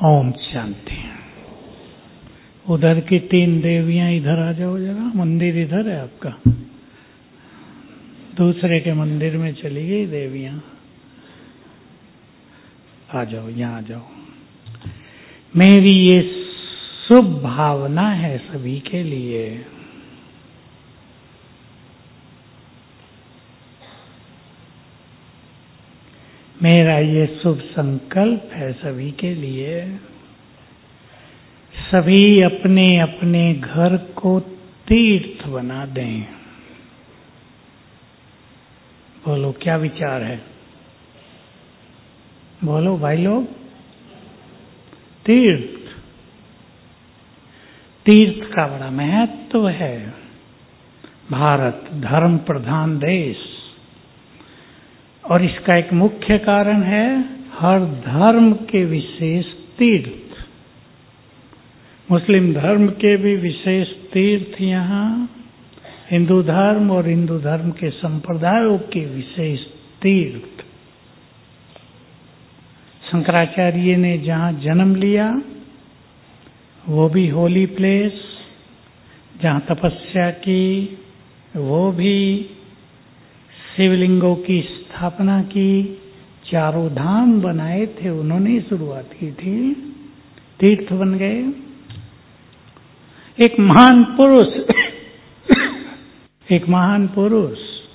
ओम शांति। उधर की 3 देवियां इधर आ जाओ जरा, मंदिर इधर है आपका। दूसरे के मंदिर में चली गई देवियां, आ जाओ, यहाँ आ जाओ। मेरी ये शुभ भावना है सभी के लिए। मेरा ये शुभ संकल्प है सभी के लिए। सभी अपने अपने घर को तीर्थ बना दें। बोलो क्या विचार है? बोलो भाई लोग। तीर्थ, तीर्थ का बड़ा महत्व है। भारत धर्म प्रधान देश, और इसका एक मुख्य कारण है हर धर्म के विशेष तीर्थ। मुस्लिम धर्म के भी विशेष तीर्थ यहाँ, हिंदू धर्म और हिंदू धर्म के संप्रदायों के विशेष तीर्थ। शंकराचार्य ने जहाँ जन्म लिया वो भी होली प्लेस, जहाँ तपस्या की वो भी, शिवलिंगों की स्थापना की, 4 धाम बनाए थे उन्होंने शुरुआत की थी, तीर्थ बन गए। एक महान पुरुष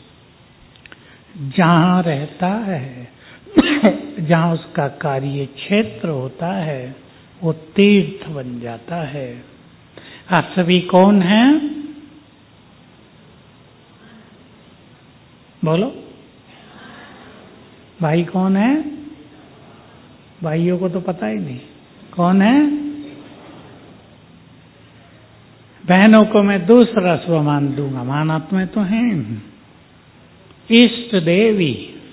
जहाँ रहता है, जहाँ उसका कार्य क्षेत्र होता है, वो तीर्थ बन जाता है। आप सभी कौन हैं? बोलो भाई कौन है? भाइयों को तो पता ही नहीं कौन है। बहनों को मैं दूसरा स्वमान दूंगा, महानात्मा तो हैं। इष्ट देवी,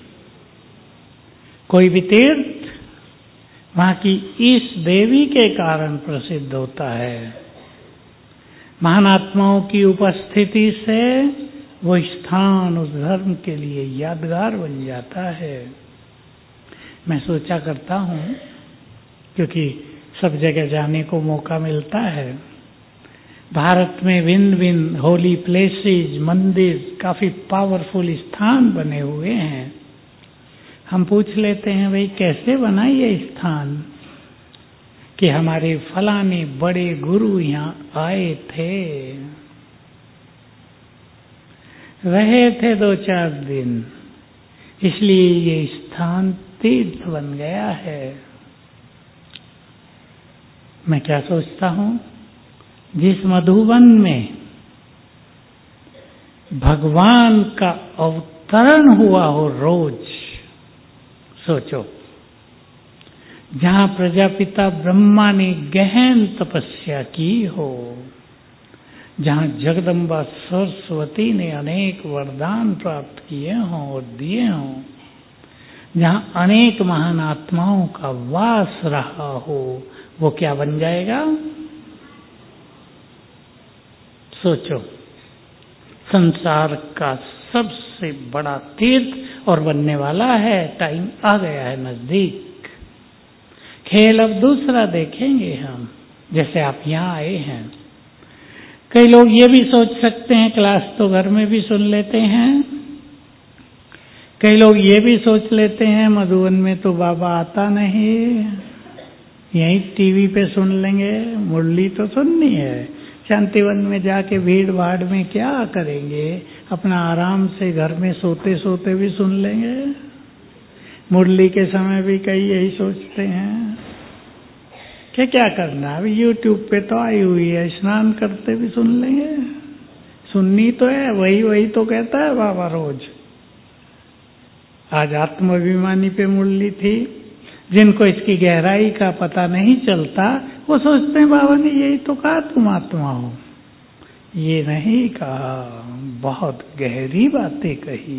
कोई भी तीर्थ वहां की इष्ट देवी के कारण प्रसिद्ध होता है। महानात्माओं की उपस्थिति से वो स्थान उस धर्म के लिए यादगार बन जाता है। मैं सोचा करता हूँ, क्योंकि सब जगह जाने को मौका मिलता है। भारत में भिन्न भिन्न होली प्लेसेस, मंदिर, काफी पावरफुल स्थान बने हुए हैं। हम पूछ लेते हैं भाई कैसे बना ये स्थान? कि हमारे फलाने बड़े गुरु यहाँ आए थे, रहे थे 2-4 दिन, इसलिए ये स्थान तीर्थ बन गया है। मैं क्या सोचता हूँ, जिस मधुबन में भगवान का अवतरण हुआ हो रोज, सोचो, जहाँ प्रजापिता ब्रह्मा ने गहन तपस्या की हो, जहाँ जगदम्बा सरस्वती ने अनेक वरदान प्राप्त किए हों और दिए हों, जहाँ अनेक महान आत्माओं का वास रहा हो, वो क्या बन जाएगा? सोचो, संसार का सबसे बड़ा तीर्थ और बनने वाला है। टाइम आ गया है नजदीक। खेल अब दूसरा देखेंगे हम, जैसे आप यहाँ आए हैं। कई लोग ये भी सोच सकते हैं क्लास तो घर में भी सुन लेते हैं। कई लोग ये भी सोच लेते हैं मधुबन में तो बाबा आता नहीं, यहीं टीवी पे सुन लेंगे, मुरली तो सुननी है। शांतिवन में जाके भीड़ भाड़ में क्या करेंगे? अपना आराम से घर में सोते सोते भी सुन लेंगे। मुरली के समय भी कई यही सोचते हैं कि क्या करना, अभी यूट्यूब पे तो आई हुई है, स्नान करते भी सुन लेंगे। सुननी तो है, वही तो कहता है बाबा रोज। आज आत्माभिमानी पे मुरली थी। जिनको इसकी गहराई का पता नहीं चलता वो सोचते हैं बाबा ने यही तो कहा तुम आत्मा हो। ये नहीं कहा, बहुत गहरी बातें कही।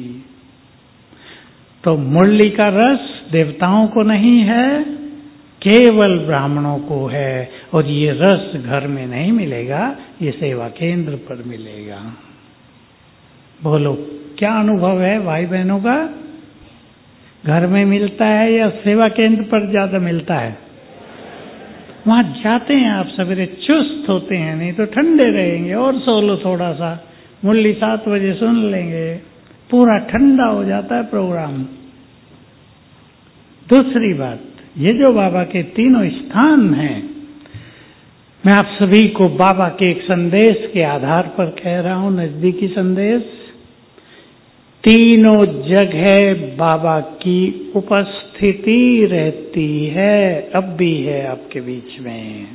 तो मुरली का रस देवताओं को नहीं है, केवल ब्राह्मणों को है। और ये रस घर में नहीं मिलेगा, ये सेवा केंद्र पर मिलेगा। बोलो क्या अनुभव है भाई बहनों का? घर में मिलता है या सेवा केंद्र पर ज्यादा मिलता है? वहां जाते हैं आप सवेरे चुस्त होते हैं, नहीं तो ठंडे रहेंगे। और सो लो थोड़ा सा, मुरली 7 बजे सुन लेंगे, पूरा ठंडा हो जाता है प्रोग्राम। दूसरी बात, ये जो बाबा के तीनों स्थान हैं, मैं आप सभी को बाबा के एक संदेश के आधार पर कह रहा हूं, नजदीकी संदेश। तीनों जगह बाबा की उपस्थिति रहती है, अब भी है आपके बीच में।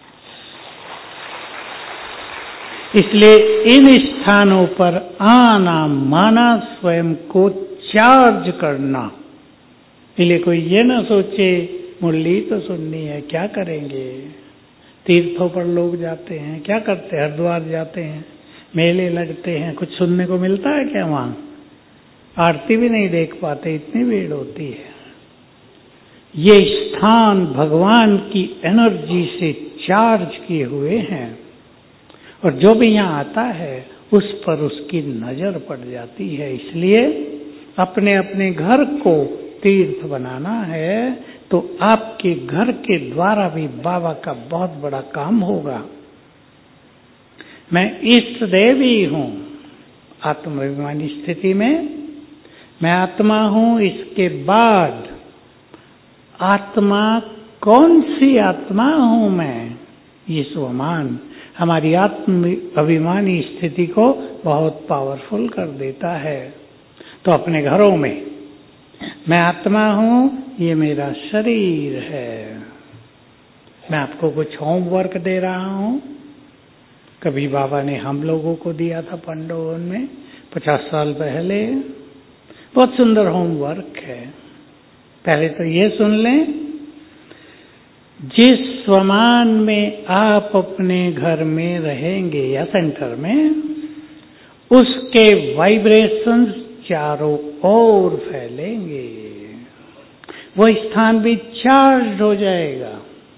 इसलिए इन स्थानों पर आना माना स्वयं को चार्ज करना। इसलिए कोई ये ना सोचे मुरली तो सुननी है, क्या करेंगे। तीर्थों पर लोग जाते हैं, क्या करते हैं, हरिद्वार जाते हैं, मेले लगते हैं, कुछ सुनने को मिलता है क्या वहां? आरती भी नहीं देख पाते, इतनी भीड़ होती है। ये स्थान भगवान की एनर्जी से चार्ज किए हुए हैं, और जो भी यहाँ आता है उस पर उसकी नजर पड़ जाती है। इसलिए अपने अपने घर को तीर्थ बनाना है तो आपके घर के द्वारा भी बाबा का बहुत बड़ा काम होगा। मैं इष्ट देवी हूं आत्माभिमानी स्थिति में, मैं आत्मा हूं। इसके बाद आत्मा कौन सी आत्मा हूं मैं, ये स्वमान हमारी आत्म अभिमानी स्थिति को बहुत पावरफुल कर देता है। तो अपने घरों में मैं आत्मा हूं, ये मेरा शरीर है। मैं आपको कुछ होमवर्क दे रहा हूं, कभी बाबा ने हम लोगों को दिया था पंडोवन में 50 साल पहले। बहुत सुंदर होमवर्क है। पहले तो ये सुन लें, जिस स्वमान में आप अपने घर में रहेंगे या सेंटर में, उसके वाइब्रेशंस चारों ओर फैलेंगे, वो स्थान भी चार्ज हो जाएगा।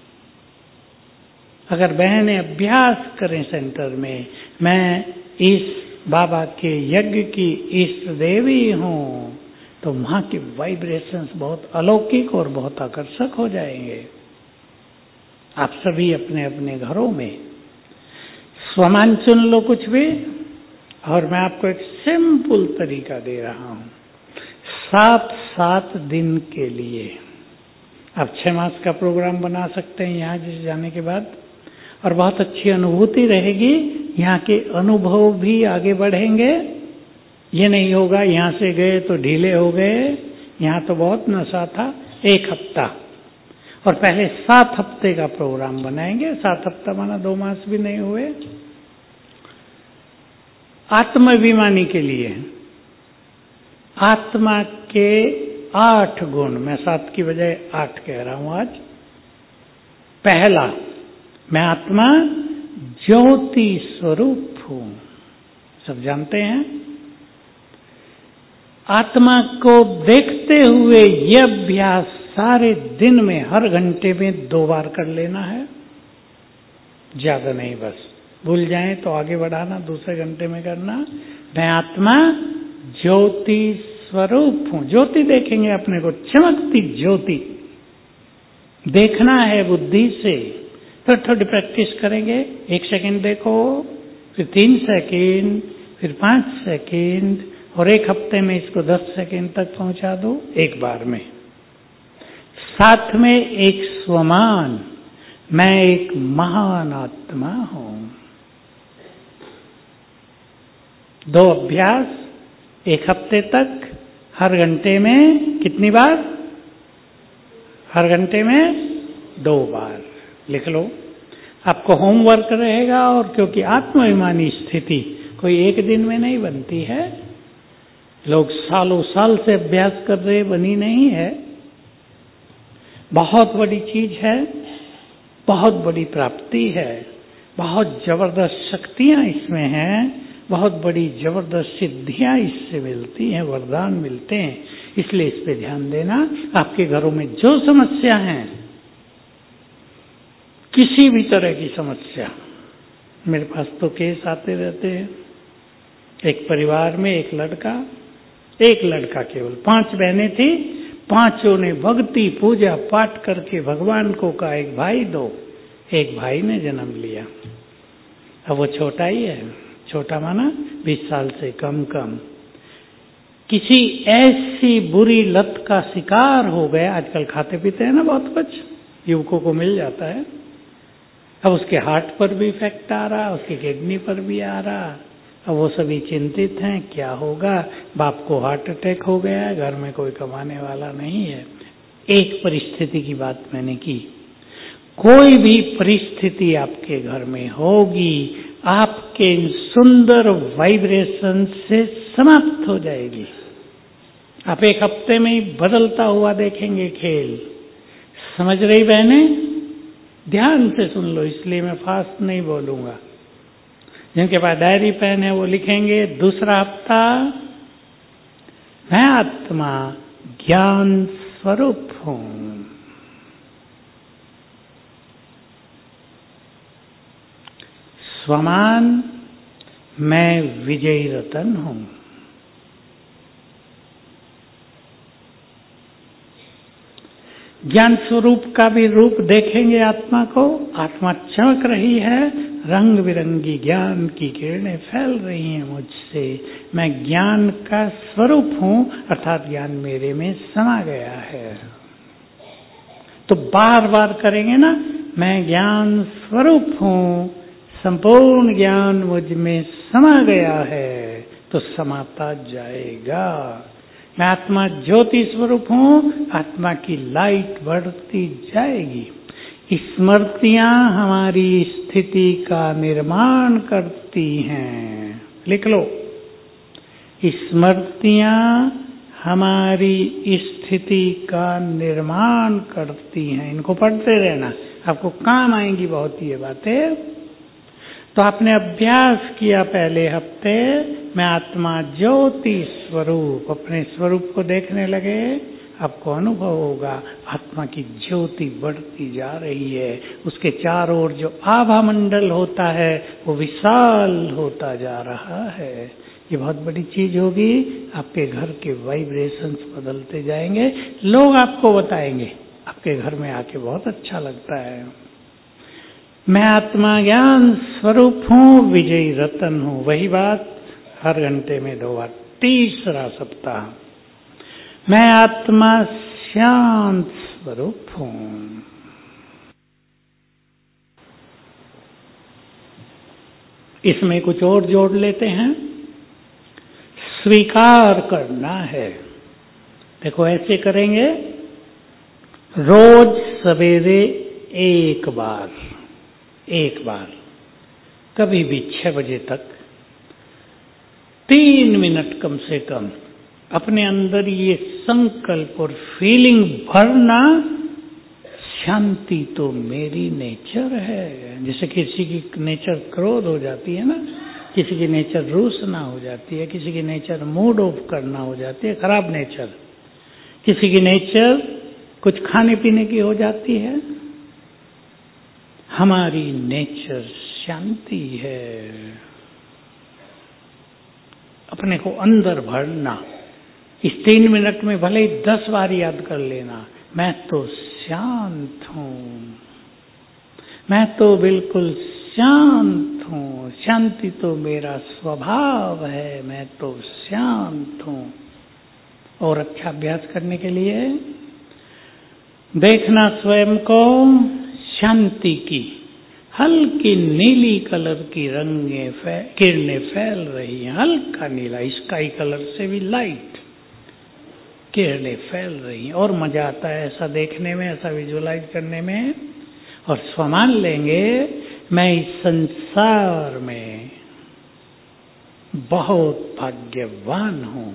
अगर बहनें अभ्यास करें सेंटर में, मैं इस बाबा के यज्ञ की इष्ट देवी हूं, तो वहां के वाइब्रेशंस बहुत अलौकिक और बहुत आकर्षक हो जाएंगे। आप सभी अपने अपने घरों में स्वमान चुन लो कुछ भी, और मैं आपको एक सिंपल तरीका दे रहा हूं 7 दिन के लिए। आप 6 मास का प्रोग्राम बना सकते हैं यहाँ जाने के बाद, और बहुत अच्छी अनुभूति रहेगी। यहाँ के अनुभव भी आगे बढ़ेंगे। ये नहीं होगा यहाँ से गए तो ढीले हो गए, यहाँ तो बहुत नशा था। 1 हफ्ता, और पहले 7 हफ्ते का प्रोग्राम बनाएंगे। 7 हफ्ता माना 2 मास भी नहीं हुए। आत्माभिमानी के लिए आत्मा के 8 गुण, मैं 7 की बजाय 8 कह रहा हूं आज। पहला, मैं आत्मा ज्योति स्वरूप हूं, सब जानते हैं। आत्मा को देखते हुए यह अभ्यास सारे दिन में हर घंटे में 2 बार कर लेना है, ज्यादा नहीं। बस भूल जाएं तो आगे बढ़ाना, दूसरे घंटे में करना। मैं आत्मा ज्योति स्वरूप हूं। ज्योति देखेंगे अपने को, चमकती ज्योति देखना है बुद्धि से। फिर थोड़ी प्रैक्टिस करेंगे। 1 सेकंड देखो, फिर 3 सेकंड, फिर 5 सेकंड, और 1 हफ्ते में इसको 10 सेकंड तक पहुंचा दो एक बार में। साथ में एक स्वमान, मैं एक महान आत्मा हूं। 2 अभ्यास 1 हफ्ते तक, हर घंटे में कितनी बार? हर घंटे में 2 बार। लिख लो, आपको होमवर्क रहेगा। और क्योंकि आत्माभिमानी स्थिति कोई एक दिन में नहीं बनती है, लोग सालों साल से अभ्यास कर रहे, बनी नहीं है। बहुत बड़ी चीज है, बहुत बड़ी प्राप्ति है, बहुत जबरदस्त शक्तियां इसमें हैं, बहुत बड़ी जबरदस्त सिद्धियां इससे मिलती हैं, वरदान मिलते हैं। इसलिए इस पे ध्यान देना। आपके घरों में जो समस्या है, किसी भी तरह की समस्या, मेरे पास तो केस आते रहते हैं। एक परिवार में एक लड़का केवल, 5 बहनें थी। 5 ने भक्ति पूजा पाठ करके भगवान को कहा एक भाई दो, एक भाई ने जन्म लिया। अब वो छोटा ही है, छोटा माना 20 साल से कम। किसी ऐसी बुरी लत का शिकार हो गया, आजकल खाते पीते हैं ना बहुत कुछ, युवकों को मिल जाता है। अब उसके हार्ट पर भी इफेक्ट आ रहा, उसकी किडनी पर भी आ रहा। अब वो सभी चिंतित हैं, क्या होगा। बाप को हार्ट अटैक हो गया है, घर में कोई कमाने वाला नहीं है। एक परिस्थिति की बात मैंने की, कोई भी परिस्थिति आपके घर में होगी, आपके सुंदर वाइब्रेशन से समाप्त हो जाएगी। आप एक हफ्ते में ही बदलता हुआ देखेंगे खेल। समझ रही बहनें? ध्यान से सुन लो, इसलिए मैं फास्ट नहीं बोलूंगा। जिनके पास डायरी पेन है वो लिखेंगे, दूसरा हफ्ता, मैं आत्मा ज्ञान स्वरूप हूं। स्वमान मैं विजयी रतन हूं। ज्ञान स्वरूप का भी रूप देखेंगे आत्मा को। आत्मा चमक रही है, रंग बिरंगी ज्ञान की किरणें फैल रही हैं मुझसे। मैं ज्ञान का स्वरूप हूं, अर्थात ज्ञान मेरे में समा गया है। तो बार बार करेंगे ना, मैं ज्ञान स्वरूप हूं, संपूर्ण ज्ञान मुझ में समा गया है, तो समाता जाएगा। मैं आत्मा ज्योति स्वरूप हूं, आत्मा की लाइट बढ़ती जाएगी। स्मृतियां हमारी स्थिति का निर्माण करती हैं। लिख लो, स्मृतियां हमारी स्थिति का निर्माण करती हैं। इनको पढ़ते रहना, आपको काम आएंगी बहुत ये बातें। तो आपने अभ्यास किया पहले हफ्ते, मैं आत्मा ज्योति स्वरूप, अपने स्वरूप को देखने लगे, आपको अनुभव होगा आत्मा की ज्योति बढ़ती जा रही है। उसके चारों ओर जो आभा मंडल होता है वो विशाल होता जा रहा है। ये बहुत बड़ी चीज होगी। आपके घर के वाइब्रेशंस बदलते जाएंगे, लोग आपको बताएंगे, आपके घर में आके बहुत अच्छा लगता है। मैं आत्मा ज्ञान स्वरूप हूं, विजयी रतन हूं। वही बात हर घंटे में 2 बार। तीसरा सप्ताह, मैं आत्मा शांत स्वरूप हूं। इसमें कुछ और जोड़ लेते हैं, स्वीकार करना है। देखो ऐसे करेंगे, रोज सवेरे एक बार कभी भी 6 बजे तक 3 मिनट कम से कम अपने अंदर ये संकल्प और फीलिंग भरना, शांति तो मेरी नेचर है। जैसे किसी की नेचर क्रोध हो जाती है ना, किसी की नेचर रूसना हो जाती है, किसी की नेचर मूड ऑफ करना हो जाती है, खराब नेचर। किसी की नेचर कुछ खाने पीने की हो जाती है। हमारी नेचर शांति है। अपने को अंदर भरना, इस 3 मिनट में भले ही 10 बार याद कर लेना, मैं तो शांत हूं, मैं तो बिल्कुल शांत हूं, शांति तो मेरा स्वभाव है, मैं तो शांत हूं। और अच्छा अभ्यास करने के लिए देखना स्वयं को शांति की हल्की नीली कलर की किरणें फैल रही हैं। हल्का नीला, स्काई कलर से भी लाइट किरणें फैल रही हैं। और मजा आता है ऐसा देखने में, ऐसा विजुअलाइज करने में। और स्वमान लेंगे, मैं इस संसार में बहुत भाग्यवान हूं।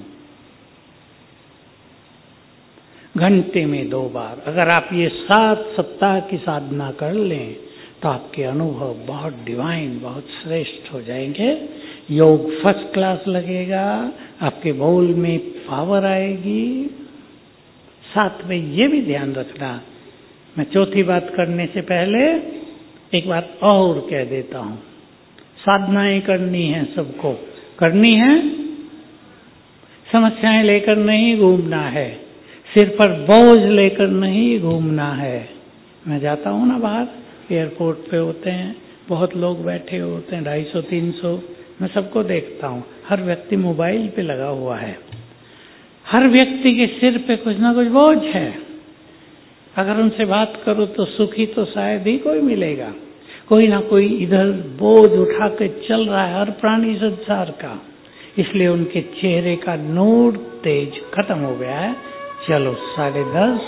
घंटे में 2 बार अगर आप ये 7 सप्ताह की साधना कर लें तो आपके अनुभव बहुत डिवाइन, बहुत श्रेष्ठ हो जाएंगे। योग फर्स्ट क्लास लगेगा, आपके बोल में पावर आएगी। साथ में ये भी ध्यान रखना, मैं चौथी बात करने से पहले एक बात और कह देता हूं। साधनाएं करनी है, सबको करनी है, समस्याएं लेकर नहीं घूमना है, सिर पर बोझ लेकर नहीं घूमना है। मैं जाता हूं ना बाहर, एयरपोर्ट पे होते हैं, बहुत लोग बैठे होते हैं, 250-300, मैं सबको देखता हूँ, हर व्यक्ति मोबाइल पे लगा हुआ है। हर व्यक्ति के सिर पे कुछ ना कुछ बोझ है। अगर उनसे बात करो तो सुखी तो शायद ही कोई मिलेगा। कोई ना कोई इधर बोझ उठा के चल रहा है, हर प्राणी संसार का। इसलिए उनके चेहरे का नूर तेज खत्म हो गया है। चलो 10:30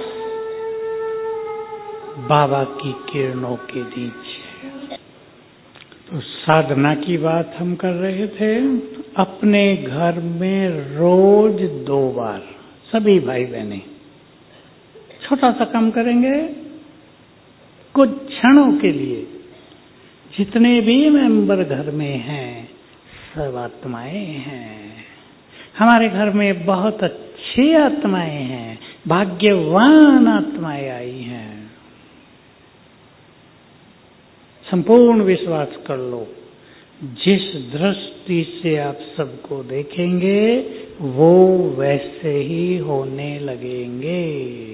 बाबा की किरणों के नीचे। तो साधना की बात हम कर रहे थे। अपने घर में रोज 2 बार सभी भाई बहनें छोटा सा काम करेंगे, कुछ क्षणों के लिए। जितने भी मेंबर घर में हैं सब आत्माएं हैं। हमारे घर में बहुत अच्छी आत्माएं हैं, भाग्यवान आत्माएं आई हैं। संपूर्ण विश्वास कर लो, जिस दृष्टि से आप सबको देखेंगे वो वैसे ही होने लगेंगे।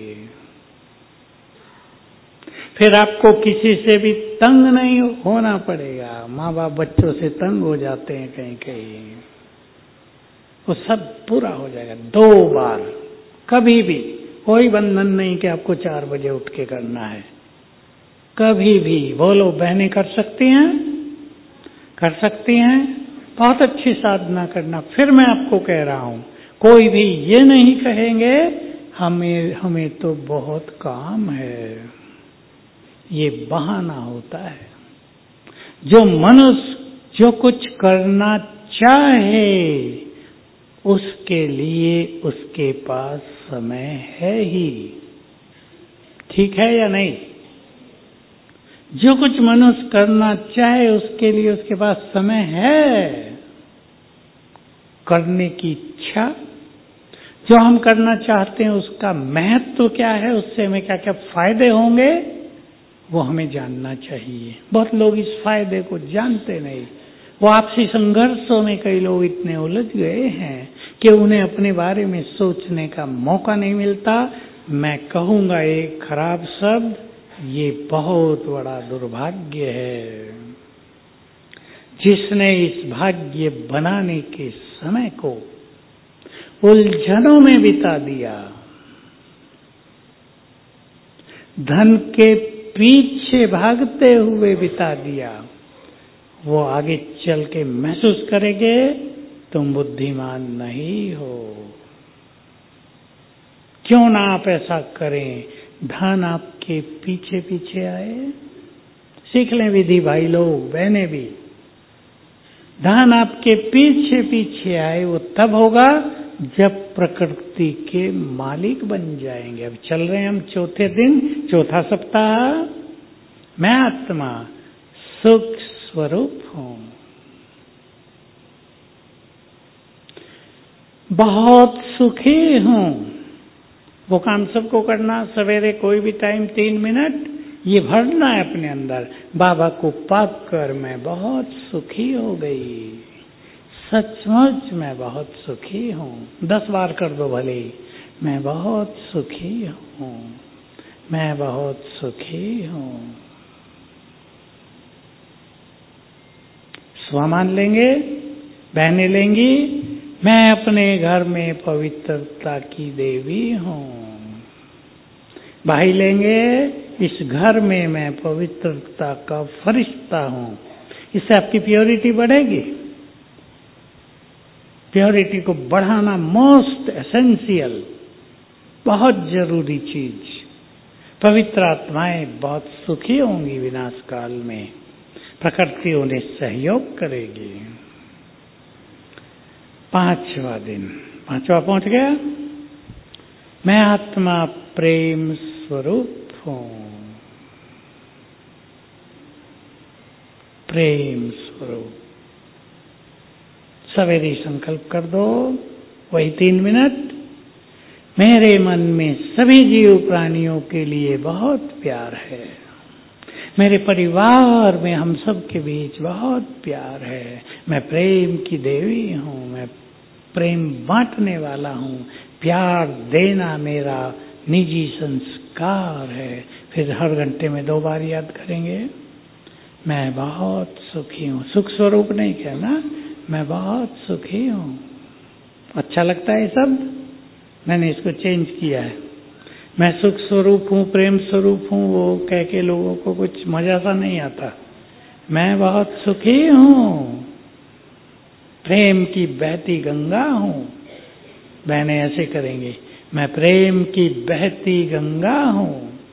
फिर आपको किसी से भी तंग नहीं होना पड़ेगा। माँ बाप बच्चों से तंग हो जाते हैं कहीं कहीं, वो सब पूरा हो जाएगा। 2 बार, कभी भी कोई बंधन नहीं कि आपको 4 बजे उठ के करना है। कभी भी बोलो, बहनें कर सकती हैं, कर सकती हैं। बहुत अच्छी साधना करना। फिर मैं आपको कह रहा हूं, कोई भी ये नहीं कहेंगे हमें तो बहुत काम है। ये बहाना होता है। जो मनुष्य जो कुछ करना चाहे उसके लिए उसके पास समय है ही। ठीक है या नहीं? जो कुछ मनुष्य करना चाहे उसके लिए उसके पास समय है। करने की इच्छा, जो हम करना चाहते हैं उसका महत्व क्या है, उससे हमें क्या क्या फायदे होंगे, वो हमें जानना चाहिए। बहुत लोग इस फायदे को जानते नहीं। वो आपसी संघर्षों में कई लोग इतने उलझ गए हैं कि उन्हें अपने बारे में सोचने का मौका नहीं मिलता। मैं कहूंगा एक खराब शब्द, ये बहुत बड़ा दुर्भाग्य है। जिसने इस भाग्य बनाने के समय को उलझनों में बिता दिया, धन के पीछे भागते हुए बिता दिया, वो आगे चल के महसूस करेंगे तुम बुद्धिमान नहीं हो। क्यों ना आप ऐसा करें, धन आपके पीछे पीछे आए। सीख लें विधि भाई लोग, बहनें भी। धन आपके पीछे पीछे आए वो तब होगा जब प्रकृति के मालिक बन जाएंगे। अब चल रहे हैं हम 4थे दिन, 4था सप्ताह। मैं आत्मा सुख स्वरूप हूं। बहुत सुखी हूं। वो काम सबको करना, सवेरे कोई भी टाइम 3 मिनट ये भरना है अपने अंदर। बाबा को पाक कर मैं बहुत सुखी हो गई, सचमुच मैं बहुत सुखी हूँ। 10 बार कर दो भले ही, मैं बहुत सुखी हूँ, मैं बहुत सुखी हूँ। स्व मान लेंगे, बहनें लेंगी, मैं अपने घर में पवित्रता की देवी हूँ। भाई लेंगे, इस घर में मैं पवित्रता का फरिश्ता हूँ। इससे आपकी प्योरिटी बढ़ेगी। प्योरिटी को बढ़ाना मोस्ट एसेंशियल, बहुत जरूरी चीज। पवित्र आत्माएं बहुत सुखी होंगी विनाश काल में। प्रकृति उन्हें सहयोग करेगी। 5वां दिन, 5वां पहुंच गया। मैं आत्मा प्रेम स्वरूप हूं। प्रेम स्वरूप। सवेरे संकल्प कर दो, वही 3 मिनट। मेरे मन में सभी जीव प्राणियों के लिए बहुत प्यार है। मेरे परिवार में हम सब के बीच बहुत प्यार है। मैं प्रेम की देवी हूँ, मैं प्रेम बांटने वाला हूँ। प्यार देना मेरा निजी संस्कार है। फिर हर घंटे में 2 बार याद करेंगे, मैं बहुत सुखी हूँ। सुख स्वरूप नहीं कहना, मैं बहुत सुखी हूँ। अच्छा लगता है ये शब्द? मैंने इसको चेंज किया है। मैं सुख स्वरूप हूँ, प्रेम स्वरूप हूँ, वो कह के लोगों को कुछ मजा सा नहीं आता। मैं बहुत सुखी हूँ, प्रेम की बहती गंगा हूँ। बहनें ऐसे करेंगे, मैं प्रेम की बहती गंगा हूँ,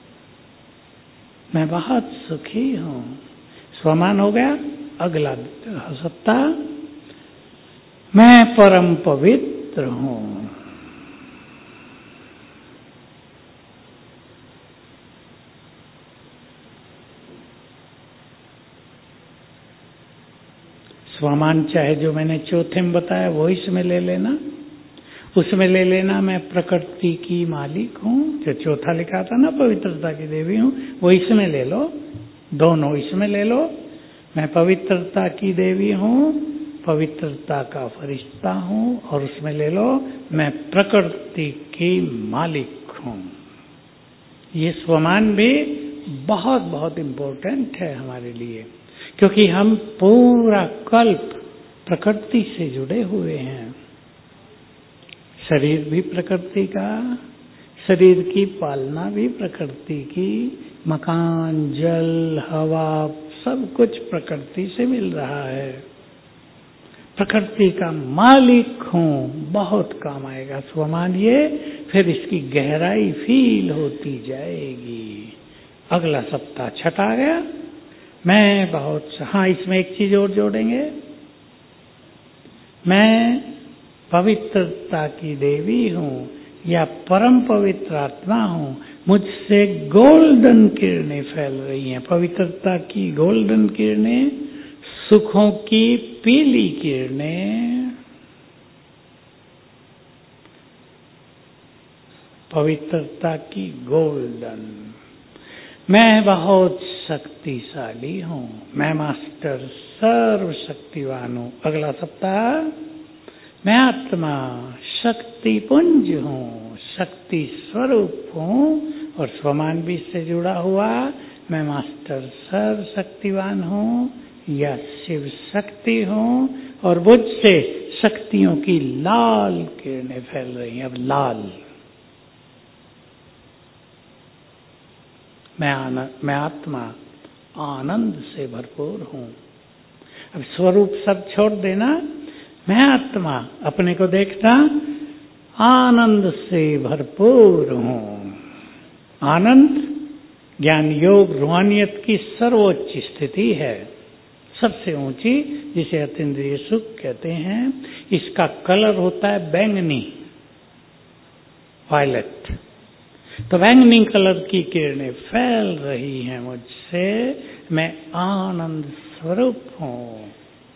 मैं बहुत सुखी हूँ। स्वमान हो गया। अगला सप्ताह, मैं परम पवित्र हूँ। स्वमान चाहे जो मैंने चौथे में बताया वो इसमें ले लेना, उसमें ले लेना मैं प्रकृति की मालिक हूँ, जो चौथा लिखा था ना पवित्रता की देवी हूँ, वो इसमें ले लो, दोनों इसमें ले लो। मैं पवित्रता की देवी हूँ, पवित्रता का फरिश्ता हूँ, और उसमें ले लो मैं प्रकृति की मालिक हूँ। ये स्वमान भी बहुत बहुत इम्पोर्टेंट है हमारे लिए, क्योंकि हम पूरा कल्प प्रकृति से जुड़े हुए हैं। शरीर भी प्रकृति का, शरीर की पालना भी प्रकृति की, मकान, जल, हवा, सब कुछ प्रकृति से मिल रहा है। प्रकृति का मालिक हूँ, बहुत काम आएगा स्वमान ये, फिर इसकी गहराई फील होती जाएगी। अगला सप्ताह छठा आ गया, मैं बहुत, हाँ इसमें एक चीज और जोड़ेंगे, मैं पवित्रता की देवी हूँ या परम पवित्र आत्मा हूँ, मुझसे गोल्डन किरणें फैल रही हैं। पवित्रता की गोल्डन किरणें, सुखों की पीली किरणें, पवित्रता की गोल्डन। मैं बहुत शक्तिशाली हूँ, मैं मास्टर सर्वशक्तिवान हूँ। अगला सप्ताह, मैं आत्मा शक्ति पुंज हूँ, शक्ति स्वरूप हूँ, और स्वमान भी इससे जुड़ा हुआ, मैं मास्टर सर्वशक्तिवान हूँ या शिव शक्ति हूँ, और मुझसे शक्तियों की लाल किरणें फैल रही हैं। अब लाल, मैं आत्मा आनंद से भरपूर हूँ। अब स्वरूप सब छोड़ देना, मैं आत्मा, अपने को देखना, आनंद से भरपूर हूँ। आनंद ज्ञान योग रूहानियत की सर्वोच्च स्थिति है, सबसे ऊंची, जिसे अतीन्द्रिय सुख कहते हैं। इसका कलर होता है बैंगनी, वायलेट। तो बैंगनी कलर की किरणें फैल रही हैं मुझसे, मैं आनंद स्वरूप हूँ।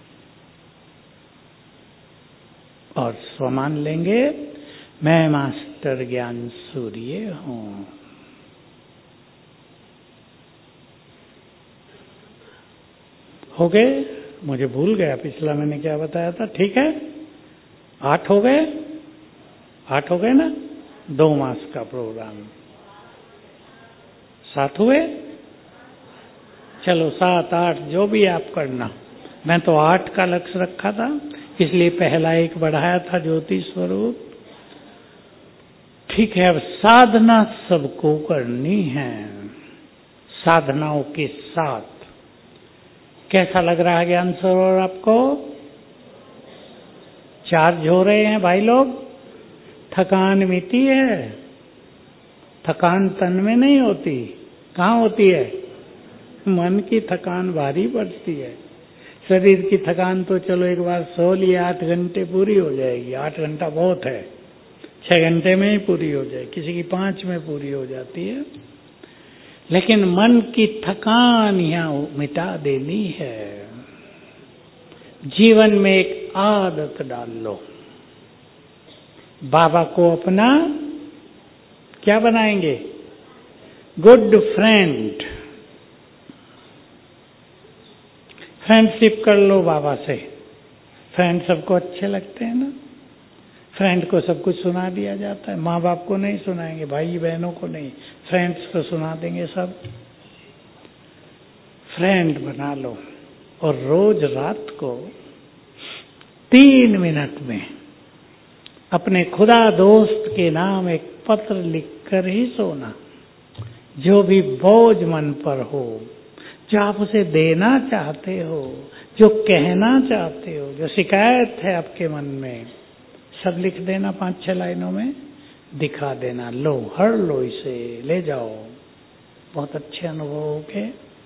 और स्वमान लेंगे, मैं मास्टर ज्ञान सूर्य हूँ। हो गए? मुझे भूल गया पिछला मैंने क्या बताया था। ठीक है, 8 हो गए, 8 हो गए ना? 2 मास का प्रोग्राम। 7 हुए? चलो 7, 8 जो भी आप करना। मैं तो 8 का लक्ष्य रखा था, इसलिए पहला 1 बढ़ाया था, ज्योति स्वरूप। ठीक है, अब साधना सबको करनी है, साधनाओं के साथ। कैसा लग रहा है ज्ञान सरोवर आपको? चार्ज हो रहे हैं भाई लोग? थकान मिटी है? थकान तन में नहीं होती, कहाँ होती है? मन की थकान भारी पड़ती है। शरीर की थकान तो चलो एक बार सो लिया, 8 घंटे पूरी हो जाएगी। 8 घंटा बहुत है, 6 घंटे में ही पूरी हो जाए, किसी की 5 में पूरी हो जाती है। लेकिन मन की थकान यहाँ मिटा देनी है। जीवन में एक आदत डाल लो, बाबा को अपना क्या बनाएंगे? Good friend. फ्रेंडशिप कर लो बाबा से। फ्रेंड सबको अच्छे लगते हैं ना? फ्रेंड को सब कुछ सुना दिया जाता है, माँ बाप को नहीं सुनाएंगे, भाई बहनों को नहीं, फ्रेंड्स को सुना देंगे सब। फ्रेंड बना लो और रोज रात को 3 मिनट में अपने खुदा दोस्त के नाम एक पत्र लिखकर ही सोना। जो भी बोझ मन पर हो, जो आप उसे देना चाहते हो, जो कहना चाहते हो, जो शिकायत है आपके मन में, सब लिख देना 5-6 लाइनों में, दिखा देना। लो, हर लो, इसे ले जाओ। बहुत अच्छे अनुभव होंगे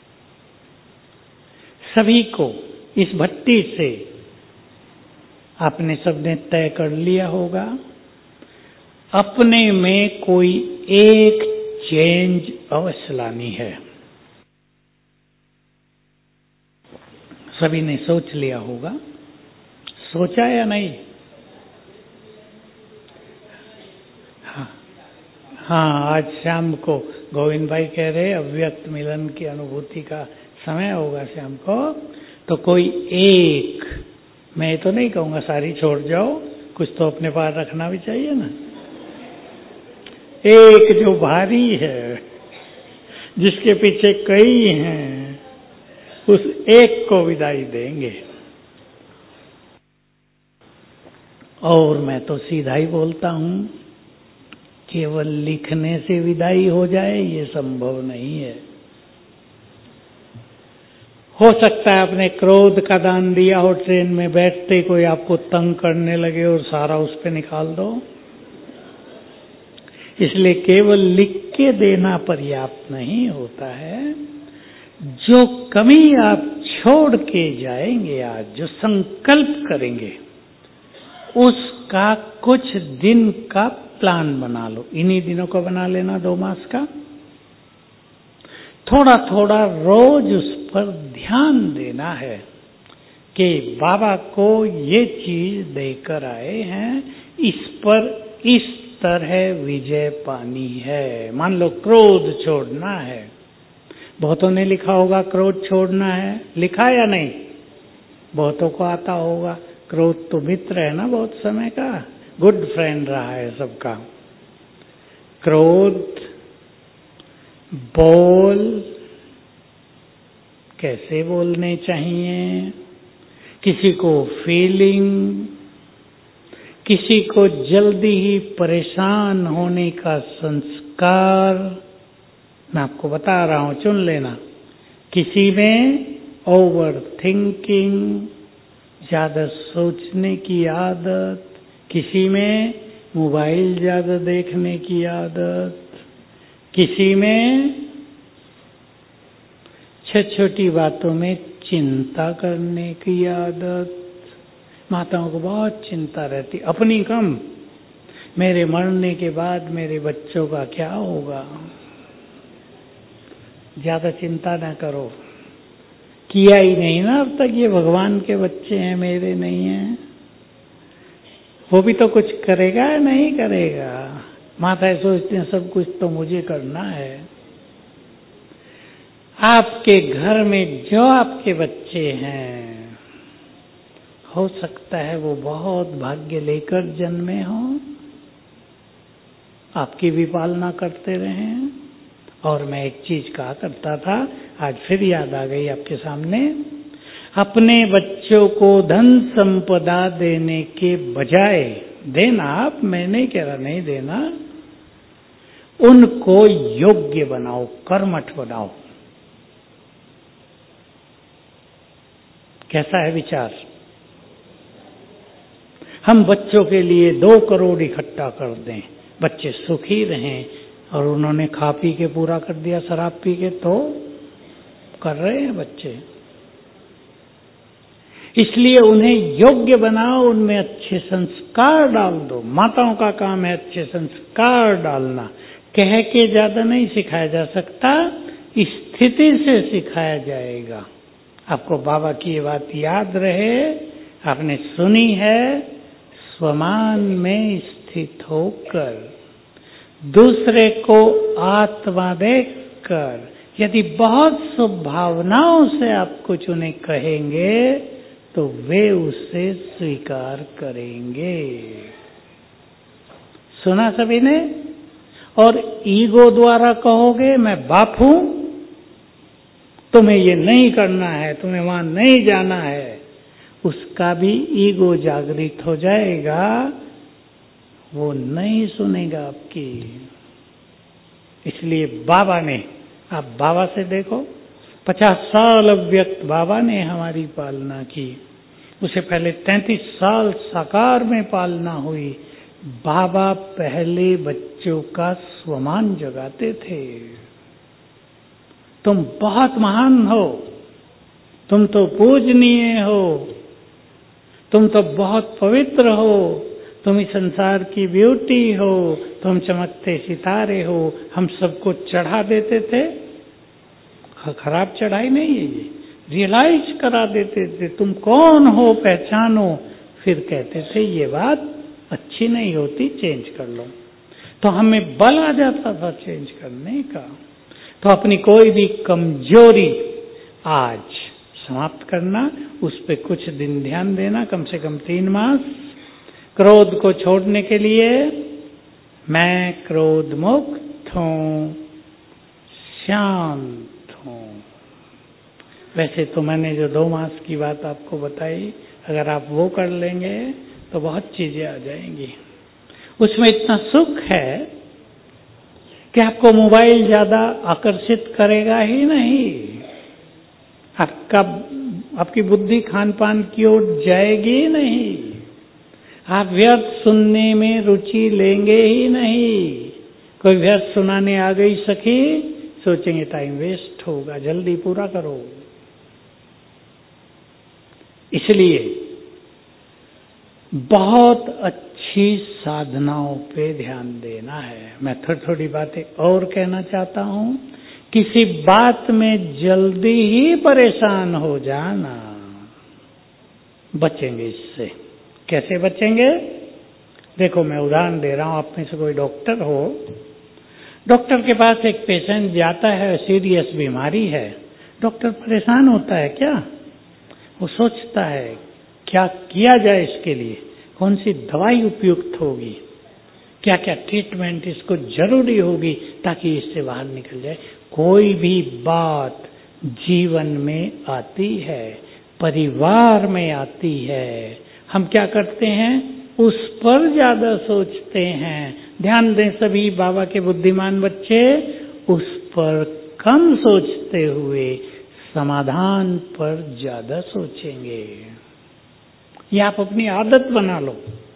सभी को। इस भट्टी से आपने सबने तय कर लिया होगा, अपने में कोई एक चेंज अवश्य लानी है। सभी ने सोच लिया होगा, सोचा या नहीं? हाँ, आज शाम को गोविंद भाई कह रहे अव्यक्त मिलन की अनुभूति का समय होगा शाम को, तो कोई एक, मैं तो नहीं कहूँगा सारी छोड़ जाओ, कुछ तो अपने पास रखना भी चाहिए ना। एक जो भारी है, जिसके पीछे कई हैं, उस एक को विदाई देंगे। और मैं तो सीधा ही बोलता हूँ, केवल लिखने से विदाई हो जाए ये संभव नहीं है। हो सकता है आपने क्रोध का दान दिया हो, ट्रेन में बैठते कोई आपको तंग करने लगे और सारा उस पे निकाल दो। इसलिए केवल लिख के देना पर्याप्त नहीं होता है। जो कमी आप छोड़ के जाएंगे, आज जो संकल्प करेंगे, उसका कुछ दिन का प्लान बना लो। इन्हीं दिनों को बना लेना, 2 मास का। थोड़ा थोड़ा रोज उस पर ध्यान देना है कि बाबा को ये चीज देकर आए हैं, इस पर इस तरह विजय पानी है। मान लो क्रोध छोड़ना है, बहुतों ने लिखा होगा क्रोध छोड़ना है, लिखा या नहीं? बहुतों को आता होगा। क्रोध तो मित्र है ना बहुत समय का, गुड फ्रेंड रहा है सबका। क्रोध बोल कैसे बोलने चाहिए, किसी को फीलिंग, किसी को जल्दी ही परेशान होने का संस्कार, मैं आपको बता रहा हूं, चुन लेना। किसी में ओवर थिंकिंग, ज्यादा सोचने की आदत, किसी में मोबाइल ज्यादा देखने की आदत, किसी में छोटी बातों में चिंता करने की आदत। माताओं को बहुत चिंता रहती, अपनी कम, मेरे मरने के बाद मेरे बच्चों का क्या होगा। ज्यादा चिंता ना करो, किया ही नहीं ना अब तक, ये भगवान के बच्चे हैं, मेरे नहीं हैं। वो भी तो कुछ करेगा या नहीं करेगा। माताएं सोचती हैं सब कुछ तो मुझे करना है। आपके घर में जो आपके बच्चे हैं, हो सकता है वो बहुत भाग्य लेकर जन्मे हों, आपकी भी पालना करते रहें। और मैं एक चीज कहा करता था, आज फिर याद आ गई आपके सामने, अपने बच्चों को धन संपदा देने के बजाय, देना आप, मैं नहीं कह रहा नहीं देना, उनको योग्य बनाओ, कर्मठ बनाओ। कैसा है विचार? हम बच्चों के लिए 2 करोड़ इकट्ठा कर दें, बच्चे सुखी रहें, और उन्होंने खा पी के पूरा कर दिया, शराब पी के, तो कर रहे हैं बच्चे। इसलिए उन्हें योग्य बनाओ, उनमें अच्छे संस्कार डाल दो। माताओं का काम है अच्छे संस्कार डालना। कह के ज्यादा नहीं सिखाया जा सकता, स्थिति से सिखाया जाएगा। आपको बाबा की ये बात याद रहे, आपने सुनी है, स्वमान में स्थित होकर, दूसरे को आत्मा देखकर, यदि बहुत शुभभावनाओं से आप कुछ उन्हें कहेंगे तो वे उसे स्वीकार करेंगे। सुना सभी ने? और ईगो द्वारा कहोगे मैं बाप हूं, तुम्हें ये नहीं करना है, तुम्हें वहां नहीं जाना है, उसका भी ईगो जागृत हो जाएगा, वो नहीं सुनेगा आपकी। इसलिए बाबा ने, आप बाबा से देखो, 50 साल अव्यक्त बाबा ने हमारी पालना की, उसे पहले 33 साल साकार में पालना हुई। बाबा पहले बच्चों का स्वमान जगाते थे। तुम बहुत महान हो, तुम तो पूजनीय हो, तुम तो बहुत पवित्र हो, तुम इस संसार की ब्यूटी हो, तुम चमकते सितारे हो, हम सबको चढ़ा देते थे। खराब चढ़ाई नहीं है ये, रियलाइज करा देते थे, तुम कौन हो पहचानो, फिर कहते थे ये बात अच्छी नहीं होती, चेंज कर लो। तो हमें बल आ जाता था चेंज करने का। तो अपनी कोई भी कमजोरी आज समाप्त करना, उस पे कुछ दिन ध्यान देना, कम से कम 3 मास। क्रोध को छोड़ने के लिए मैं क्रोध मुक्त हूं, शांत हूं। वैसे तो मैंने जो 2 मास की बात आपको बताई, अगर आप वो कर लेंगे तो बहुत चीजें आ जाएंगी। उसमें इतना सुख है कि आपको मोबाइल ज्यादा आकर्षित करेगा ही नहीं, आपकी बुद्धि खान पान की ओर जाएगी ही नहीं, आप व्यर्थ सुनने में रुचि लेंगे ही नहीं। कोई व्यर्थ सुनाने आ गई सखी, सोचेंगे टाइम वेस्ट होगा, जल्दी पूरा करो। इसलिए बहुत अच्छी साधनाओं पे ध्यान देना है। मैं थोड़ी बातें और कहना चाहता हूं। किसी बात में जल्दी ही परेशान हो जाना, बचेंगे इससे। कैसे बचेंगे? देखो मैं उदाहरण दे रहा हूं, आप में से कोई डॉक्टर हो, डॉक्टर के पास एक पेशेंट जाता है, सीरियस बीमारी है, डॉक्टर परेशान होता है क्या? वो सोचता है क्या किया जाए इसके लिए, कौन सी दवाई उपयुक्त होगी, क्या क्या ट्रीटमेंट इसको जरूरी होगी ताकि इससे बाहर निकल जाए। कोई भी बात जीवन में आती है, परिवार में आती है, हम क्या करते हैं, उस पर ज्यादा सोचते हैं। ध्यान दें सभी बाबा के बुद्धिमान बच्चे, उस पर कम सोचते हुए समाधान पर ज्यादा सोचेंगे। ये आप अपनी आदत बना लो।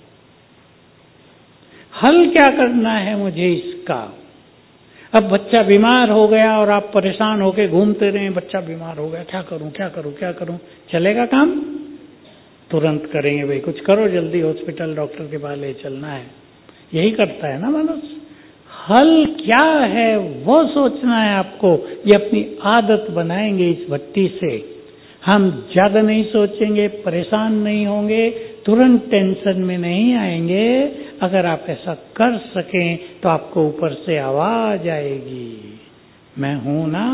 हल क्या करना है मुझे इसका? अब बच्चा बीमार हो गया और आप परेशान होके घूमते रहे, बच्चा बीमार हो गया, क्या करूं क्या करूं क्या करूं? चलेगा काम? तुरंत करेंगे, भाई कुछ करो जल्दी, हॉस्पिटल डॉक्टर के पास ले चलना है। यही करता है ना मनुष्य। हल क्या है वो सोचना है आपको। ये अपनी आदत बनाएंगे इस भट्टी से। हम ज्यादा नहीं सोचेंगे, परेशान नहीं होंगे, तुरंत टेंशन में नहीं आएंगे। अगर आप ऐसा कर सकें तो आपको ऊपर से आवाज आएगी, मैं हूं ना,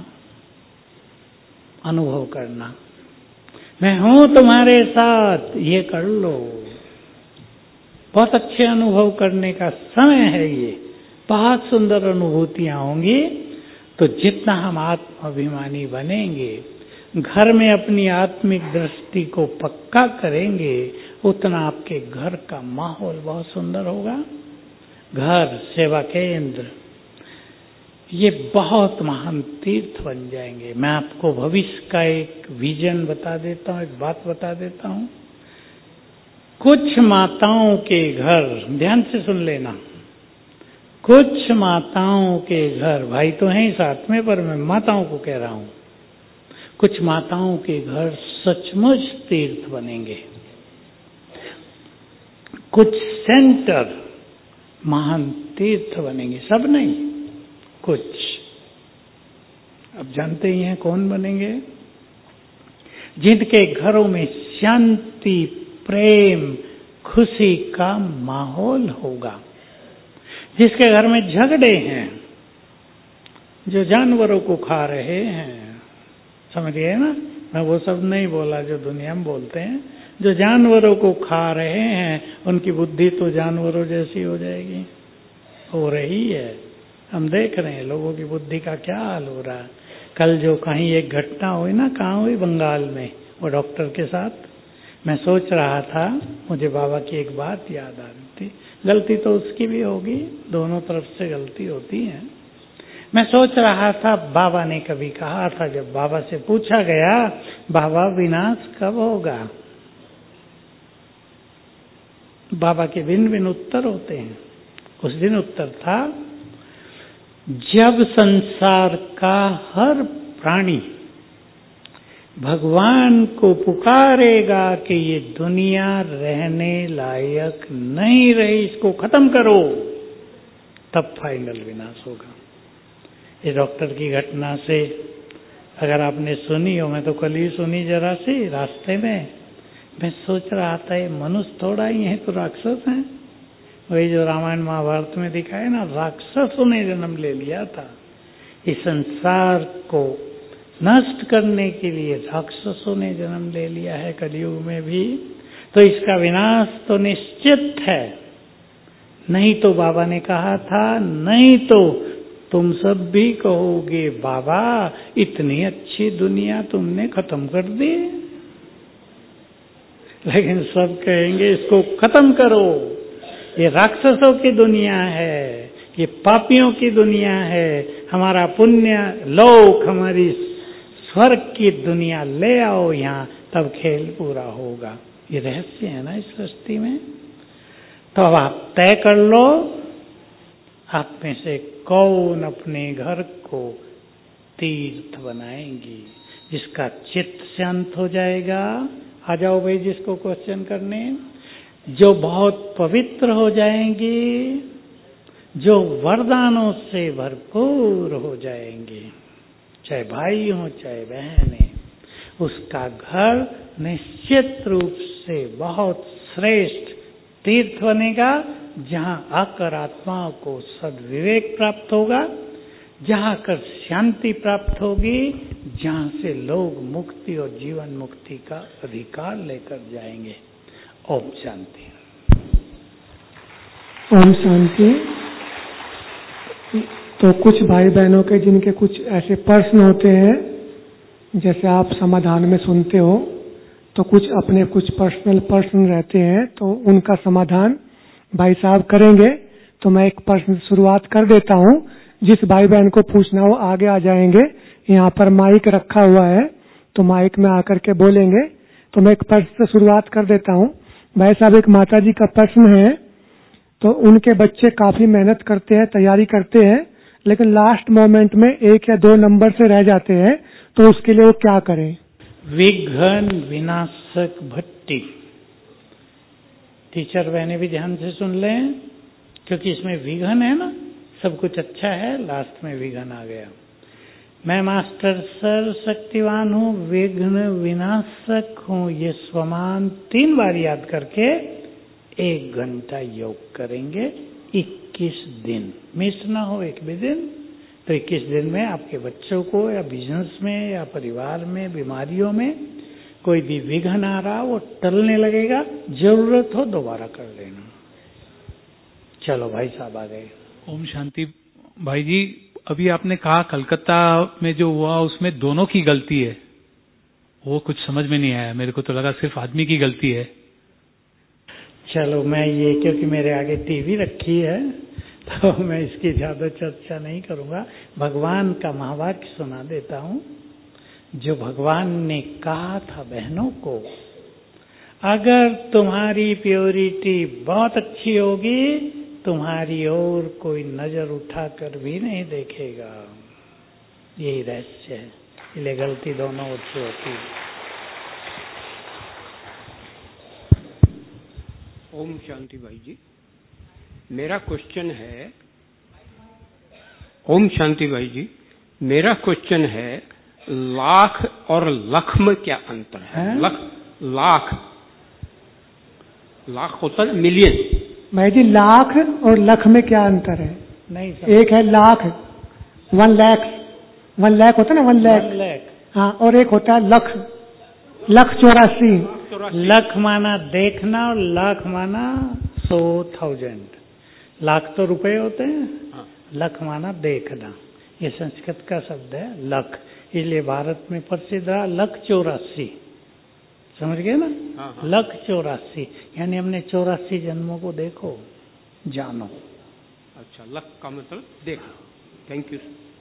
अनुभव करना, मैं हूं तुम्हारे साथ, ये कर लो। बहुत अच्छे अनुभव करने का समय है ये, बहुत सुंदर अनुभूतियां होंगी। तो जितना हम आत्माभिमानी बनेंगे, घर में अपनी आत्मिक दृष्टि को पक्का करेंगे, उतना आपके घर का माहौल बहुत सुंदर होगा। घर, सेवा केंद्र, ये बहुत महान तीर्थ बन जाएंगे। मैं आपको भविष्य का एक विजन बता देता हूं, एक बात बता देता हूं। कुछ माताओं के घर, ध्यान से सुन लेना, कुछ माताओं के घर, भाई तो हैं साथ में पर मैं माताओं को कह रहा हूं, कुछ माताओं के घर सचमुच तीर्थ बनेंगे। कुछ सेंटर महान तीर्थ बनेंगे, सब नहीं, कुछ। अब जानते ही हैं कौन बनेंगे? जिनके घरों में शांति, प्रेम, खुशी का माहौल होगा। जिसके घर में झगड़े हैं, जो जानवरों को खा रहे हैं, समझिए ना, मैं वो सब नहीं बोला जो दुनिया में बोलते हैं। जो जानवरों को खा रहे हैं उनकी बुद्धि तो जानवरों जैसी हो जाएगी, हो रही है। हम देख रहे हैं लोगों की बुद्धि का क्या हाल हो रहा है। कल जो कहीं एक घटना हुई ना, कहाँ हुई, बंगाल में, वो डॉक्टर के साथ। मैं सोच रहा था, मुझे बाबा की एक बात याद आ रही थी। गलती तो उसकी भी होगी, दोनों तरफ से गलती होती है। मैं सोच रहा था, बाबा ने कभी कहा था, जब बाबा से पूछा गया, बाबा विनाश कब होगा, बाबा के भिन्न भिन्न उत्तर होते हैं। उस दिन उत्तर था, जब संसार का हर प्राणी भगवान को पुकारेगा कि ये दुनिया रहने लायक नहीं रही, इसको खत्म करो, तब फाइनल विनाश होगा। ये डॉक्टर की घटना से अगर आपने सुनी हो, मैं तो कल ही सुनी जरा सी रास्ते में, मैं सोच रहा था ये मनुष्य थोड़ा ही है तो राक्षस हैं। वही जो रामायण महाभारत में दिखाए ना, राक्षसों ने जन्म ले लिया था। इस संसार को नष्ट करने के लिए राक्षसों ने जन्म ले लिया है कलयुग में भी, तो इसका विनाश तो निश्चित है। नहीं तो बाबा ने कहा था, नहीं तो तुम सब भी कहोगे बाबा इतनी अच्छी दुनिया तुमने खत्म कर दी, लेकिन सब कहेंगे इसको खत्म करो, ये राक्षसों की दुनिया है, ये पापियों की दुनिया है, हमारा पुण्य लोक, हमारी स्वर्ग की दुनिया ले आओ यहाँ, तब खेल पूरा होगा। ये रहस्य है ना इस सृष्टि में। तो अब आप तय कर लो, आप में से कौन अपने घर को तीर्थ बनाएंगी, जिसका चित्त शांत हो जाएगा। आ जाओ भाई जिसको क्वेश्चन करने, जो बहुत पवित्र हो जाएंगी, जो वरदानों से भरपूर हो जाएंगे, चाहे भाई हो चाहे बहनें, उसका घर निश्चित रूप से बहुत श्रेष्ठ तीर्थ बनेगा, जहां आकर आत्माओं को सद्विवेक प्राप्त होगा, जहां कर शांति प्राप्त होगी, जहां से लोग मुक्ति और जीवन मुक्ति का अधिकार लेकर जाएंगे। ओम शांति। ओम शांति। तो कुछ भाई बहनों के जिनके कुछ ऐसे प्रश्न होते हैं, जैसे आप समाधान में सुनते हो, तो कुछ अपने कुछ पर्सनल प्रश्न रहते हैं, तो उनका समाधान भाई साहब करेंगे। तो मैं एक प्रश्न शुरुआत कर देता हूं। जिस भाई बहन को पूछना हो आगे आ जाएंगे, यहाँ पर माइक रखा हुआ है, तो माइक में आकर के बोलेंगे। तो मैं एक प्रश्न से शुरुआत कर देता हूँ। भाई साहब, एक माता जी का प्रश्न है, तो उनके बच्चे काफी मेहनत करते हैं, तैयारी करते हैं, लेकिन लास्ट मोमेंट में 1 या 2 नंबर से रह जाते हैं, तो उसके लिए वो क्या करें? विघ्न विनाशक भट्टी। टीचर बहने भी ध्यान से सुन लें, क्योंकि इसमें विघ्न है ना, सब कुछ अच्छा है, लास्ट में विघ्न आ गया। मैं मास्टर सर्व शक्तिवान हूँ, विघ्न विनाशक हूँ, ये स्वमान 3 बार याद करके 1 घंटा योग करेंगे 21 दिन। मिस ना हो एक भी दिन। तो 21 दिन में आपके बच्चों को या बिजनेस में या परिवार में, बीमारियों में कोई भी विघ्न आ रहा, वो टलने लगेगा। जरूरत हो दोबारा कर लेना। चलो भाई साहब आ गए। ओम शांति। भाई जी, अभी आपने कहा कलकत्ता में जो हुआ उसमें दोनों की गलती है, वो कुछ समझ में नहीं आया। मेरे को तो लगा सिर्फ आदमी की गलती है। चलो मैं ये, क्योंकि मेरे आगे टीवी रखी है तो मैं इसकी ज्यादा चर्चा नहीं करूंगा। भगवान का महावाक्य सुना देता हूं, जो भगवान ने कहा था बहनों को, अगर तुम्हारी प्योरिटी बहुत अच्छी होगी, तुम्हारी ओर कोई नजर उठाकर भी नहीं देखेगा। यही रहस्य है, इसलिए गलती दोनों ओर से होती है। ओम शांति भाई जी, मेरा क्वेश्चन है, ओम शांति भाई जी, मेरा क्वेश्चन है, लाख और लख में क्या अंतर है? लाख होता है मिलियन। भाई जी, लाख और लख में क्या अंतर है? नहीं, एक है लाख, 1 लाख, 1 लाख होता है ना, 1 लाख। हाँ, और एक होता है लख, 1,84,000। 84 लख माना देखना और लाख माना 100,000। लाख तो रुपए होते हैं, हाँ। लख माना देखना। ये संस्कृत का शब्द है लख, इसलिए भारत में प्रसिद्ध रहा लख 84। समझ गए ना? हाँ, हाँ। लख 84 यानी हमने 84 जन्मों को देखो, जानो। अच्छा, लख का मतलब देखो। Thank you.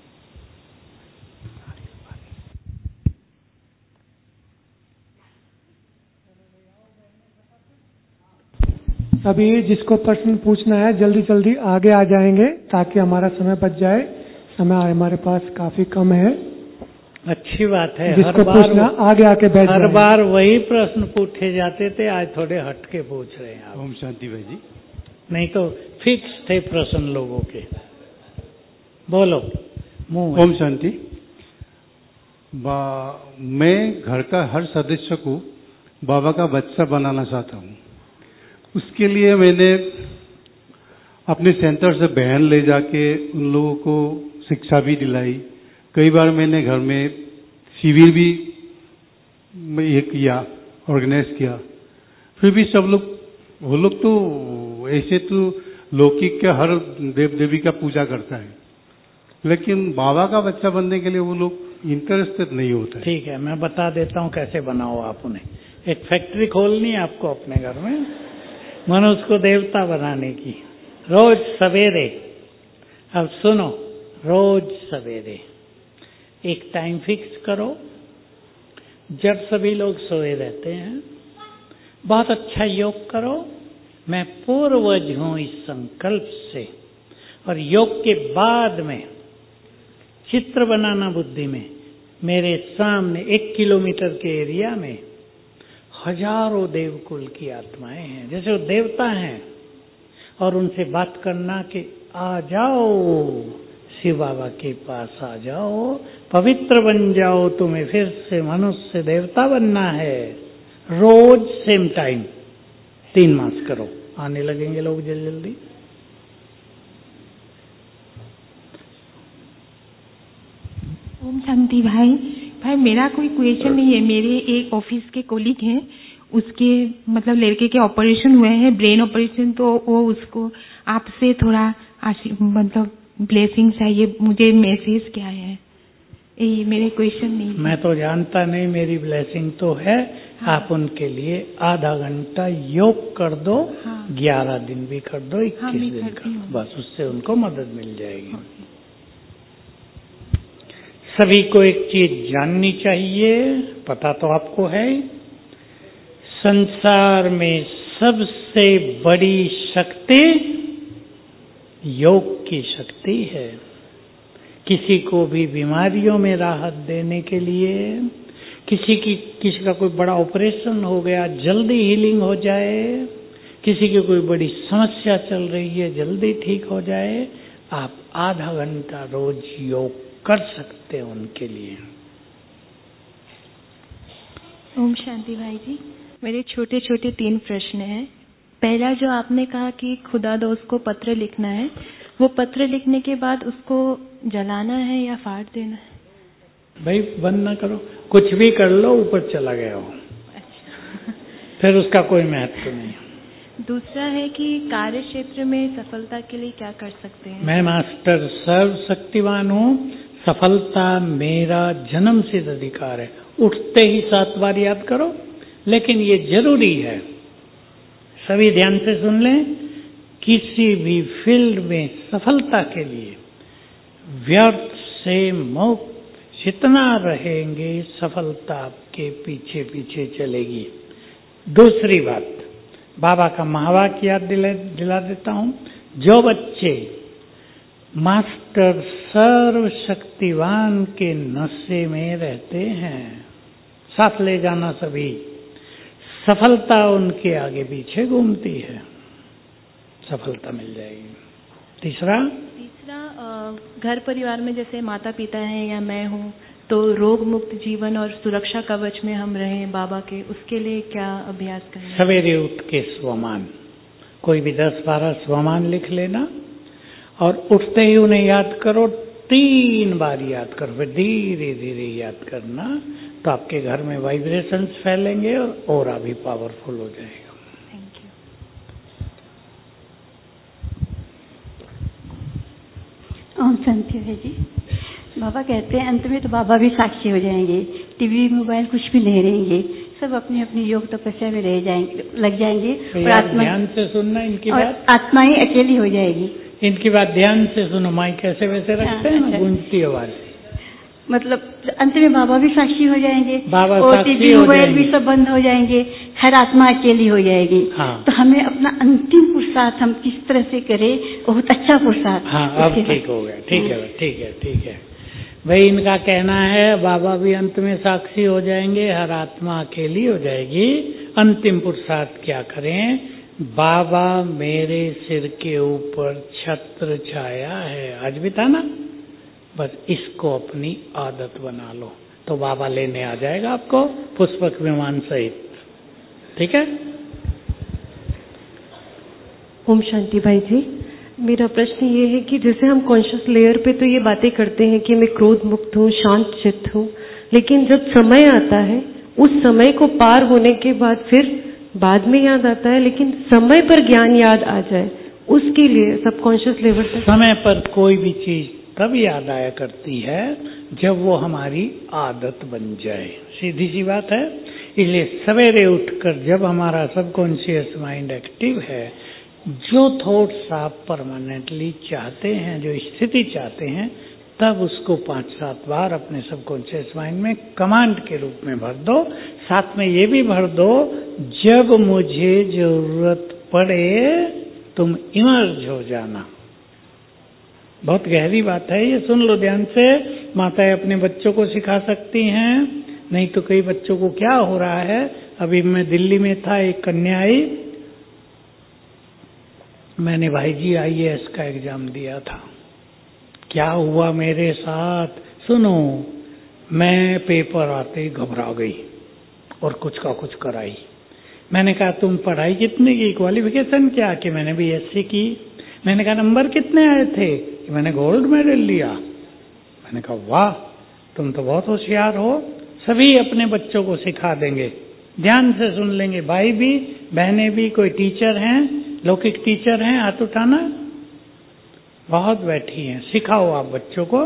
अभी जिसको प्रश्न पूछना है जल्दी जल्दी आगे आ जाएंगे ताकि हमारा समय बच जाए। समय हमारे पास काफी कम है। अच्छी बात है। जिसको पूछना आगे आके बैठ हर जाए। बार वही प्रश्न पूछे जाते थे, आज थोड़े हटके पूछ रहे हैं आप। ओम शांति भाई जी। नहीं तो फिक्स थे प्रश्न लोगों के। बोलो मुंह। ओम शांति। मैं घर का हर सदस्य को बाबा का बच्चा बनाना चाहता हूँ। उसके लिए मैंने अपने सेंटर से बहन ले जाके उन लोगों को शिक्षा भी दिलाई। कई बार मैंने घर में शिविर भी ये किया, ऑर्गेनाइज किया। फिर भी सब लोग, वो लोग तो ऐसे तो लौकिक के हर देव देवी का पूजा करता है, लेकिन बाबा का बच्चा बनने के लिए वो लोग इंटरेस्टेड नहीं होता है। ठीक है, मैं बता देता हूँ कैसे बनाओ आप उन्हें। एक फैक्ट्री खोलनी है आपको अपने घर में, मनुष्य को देवता बनाने की। रोज सवेरे, अब सुनो, रोज सवेरे एक टाइम फिक्स करो जब सभी लोग सोए रहते हैं। बहुत अच्छा योग करो, मैं पूर्वज हूं इस संकल्प से। और योग के बाद में चित्र बनाना बुद्धि में, मेरे सामने 1 किलोमीटर के एरिया में हजारों देवकुल की आत्माएं हैं, जैसे वो देवता हैं, और उनसे बात करना कि आ जाओ शिव बाबा के पास, आ जाओ, पवित्र बन जाओ, तुम्हें फिर से मनुष्य से देवता बनना है। रोज सेम टाइम 3 मास करो, आने लगेंगे लोग जल्दी जल्दी। ओम शांति भाई। मेरा कोई क्वेश्चन नहीं है। मेरे एक ऑफिस के कोलीग हैं, उसके मतलब लड़के के ऑपरेशन हुए हैं, ब्रेन ऑपरेशन, तो वो उसको आपसे थोड़ा मतलब ब्लेसिंग चाहिए। मुझे मैसेज क्या है, ये मेरे क्वेश्चन नहीं। मैं तो जानता नहीं, मेरी ब्लेसिंग तो है। हाँ। आप उनके लिए आधा घंटा योग कर दो। हाँ। 11 दिन भी कर दो, 21 दिन कर दो, बस उससे उनको मदद मिल जाएगी। सभी को एक चीज जाननी चाहिए, पता तो आपको है, संसार में सबसे बड़ी शक्ति योग की शक्ति है। किसी को भी बीमारियों में राहत देने के लिए, किसी का कोई बड़ा ऑपरेशन हो गया, जल्दी हीलिंग हो जाए, किसी की कोई बड़ी समस्या चल रही है, जल्दी ठीक हो जाए, आप आधा घंटा रोज योग कर सकते हैं उनके लिए। ओम शांति भाई जी। मेरे छोटे छोटे 3 प्रश्न हैं। पहला, जो आपने कहा कि खुदा दोस्त को पत्र लिखना है, वो पत्र लिखने के बाद उसको जलाना है या फाड़ देना है? भाई बंद ना करो, कुछ भी कर लो, ऊपर चला गया हो। अच्छा। फिर उसका कोई महत्व नहीं। दूसरा है कि कार्य क्षेत्र में सफलता के लिए क्या कर सकते हैं? मैं मास्टर सर्वशक्तिवान हूँ, सफलता मेरा जन्म सिद्ध अधिकार है। उठते ही 7 बार याद करो, लेकिन ये जरूरी है, सभी ध्यान से सुन लें, किसी भी फील्ड में सफलता के लिए व्यर्थ से मुक्त जितना रहेंगे, सफलता आपके पीछे पीछे चलेगी। दूसरी बात, बाबा का महावाक्य याद दिला देता हूँ, जो बच्चे मास्टर सर्वशक्तिवान के नशे में रहते हैं, साथ ले जाना सभी, सफलता उनके आगे पीछे घूमती है, सफलता मिल जाएगी। तीसरा, घर परिवार में जैसे माता पिता हैं या मैं हूँ, तो रोग मुक्त जीवन और सुरक्षा कवच में हम रहें बाबा के, उसके लिए क्या अभ्यास करें? सवेरे उठ के स्वमान, कोई भी 10-12 स्वमान लिख लेना और उठते ही उन्हें याद करो, 3 बार याद करो, फिर धीरे धीरे याद करना, तो आपके घर में वाइब्रेशंस फैलेंगे और अभी पावरफुल हो जाएगा। Thank you. ओम शांति है जी। बाबा कहते हैं अंत में तो बाबा भी साक्षी हो जाएंगे, टीवी मोबाइल कुछ भी नहीं रहेंगे, सब अपनी अपनी योग तपस्या में रह जाएंगे, लग जाएंगे, और आत्मा ध्यान से सुनना इनकी बात, आत्मा ही अकेली हो जाएगी। इनकी बात ध्यान से सुनो। माइक कैसे वैसे रखते हैं ना, गूंजती आवाज। मतलब अंत में बाबा भी साक्षी हो जाएंगे, बाबा और साक्षी टीवी हो मोबाइल जाएंगे। भी सब बंद हो जाएंगे, हर आत्मा अकेली हो जाएगी। हाँ। तो हमें अपना अंतिम पुरुषार्थ हम किस तरह से करें, बहुत अच्छा पुरुषार्थ। हाँ, अब ठीक हो गया। ठीक है, ठीक है, ठीक है भाई। इनका कहना है बाबा भी अंत में साक्षी हो जाएंगे, हर आत्मा अकेली हो जाएगी। अंतिम पुरुषार्थ क्या करें? बाबा मेरे सिर के ऊपर छत्र छाया है, आज भी था ना, बस इसको अपनी आदत बना लो, तो बाबा लेने आ जाएगा आपको पुष्पक विमान सहित। ठीक है। ओम शांति भाई जी, मेरा प्रश्न ये है कि जैसे हम कॉन्शियस लेयर पे तो ये बातें करते हैं कि मैं क्रोध मुक्त हूँ, शांत चित्त हूँ, लेकिन जब समय आता है, उस समय को पार होने के बाद फिर बाद में याद आता है, लेकिन समय पर ज्ञान याद आ जाए, उसके लिए सबकॉन्शियस लेवल तक समय पर कोई भी चीज तब याद आया करती है जब वो हमारी आदत बन जाए, सीधी सी बात है। इसलिए सवेरे उठकर जब हमारा सबकॉन्शियस माइंड एक्टिव है, जो थॉट्स आप परमानेंटली चाहते हैं, जो स्थिति चाहते हैं, तब उसको 5-7 बार अपने सबकॉन्शियस माइंड में कमांड के रूप में भर दो। साथ में ये भी भर दो, जब मुझे जरूरत पड़े तुम इमर्ज हो जाना। बहुत गहरी बात है ये, सुन लो ध्यान से। माताएं अपने बच्चों को सिखा सकती हैं, नहीं तो कई बच्चों को क्या हो रहा है। अभी मैं दिल्ली में था, एक कन्या आई, मैंने भाई जी IAS का एग्जाम दिया था। क्या हुआ मेरे साथ सुनो, मैं पेपर आते घबरा गई और कुछ का कुछ कराई। मैंने कहा तुम पढ़ाई कितनी की, क्वालिफिकेशन क्या? कि मैंने BSc की। मैंने कहा नंबर कितने आए थे? कि मैंने गोल्ड मेडल लिया। मैंने कहा वाह, तुम तो बहुत होशियार हो। सभी अपने बच्चों को सिखा देंगे, ध्यान से सुन लेंगे। भाई भी, बहनें भी, कोई टीचर हैं, लौकिक टीचर हैं, हाथ उठाना। बहुत बैठी हैं, सिखाओ आप बच्चों को।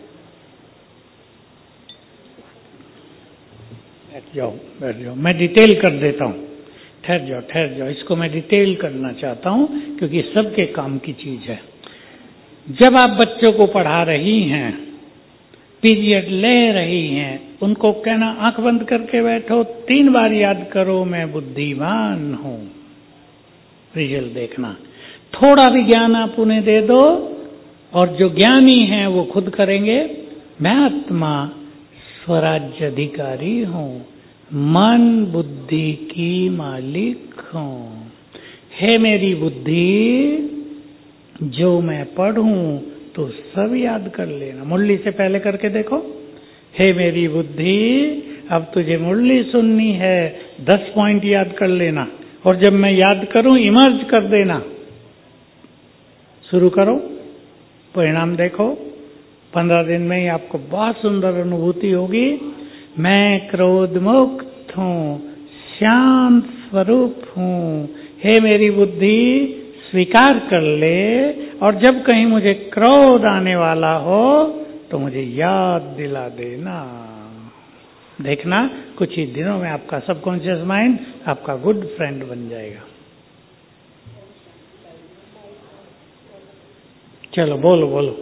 बैठ जाओ, बैठ जाओ, मैं डिटेल कर देता हूँ। ठहर जाओ, ठहर जाओ, इसको मैं डिटेल करना चाहता हूँ क्योंकि सबके काम की चीज है। जब आप बच्चों को पढ़ा रही हैं, पीरियड ले रही हैं, उनको कहना आंख बंद करके बैठो, 3 बार याद करो मैं बुद्धिमान हूँ। रिजल्ट देखना। थोड़ा भी ज्ञान आप उन्हें दे दो और जो ज्ञानी हैं वो खुद करेंगे। मैं आत्मा स्वराज्य अधिकारी हूँ, मन बुद्धि की मालिक हूँ। हे मेरी बुद्धि, जो मैं पढ़ूं तो सब याद कर लेना। मुरली से पहले करके देखो। हे मेरी बुद्धि, अब तुझे मुरली सुननी है, 10 पॉइंट याद कर लेना, और जब मैं याद करूं इमर्ज कर देना। शुरू करो, परिणाम देखो। 15 दिन में ही आपको बहुत सुंदर अनुभूति होगी। मैं क्रोध मुक्त हूँ, शांत स्वरूप हूँ। हे मेरी बुद्धि, स्वीकार कर ले, और जब कहीं मुझे क्रोध आने वाला हो तो मुझे याद दिला देना। देखना कुछ ही दिनों में आपका सबकॉन्शियस माइंड आपका गुड फ्रेंड बन जाएगा। चलो बोलो बोलो।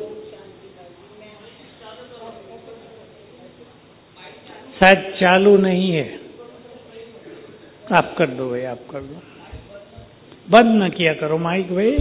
शायद चालू नहीं है, आप कर दो भाई, आप कर दो। बंद न किया करो माइक भाई।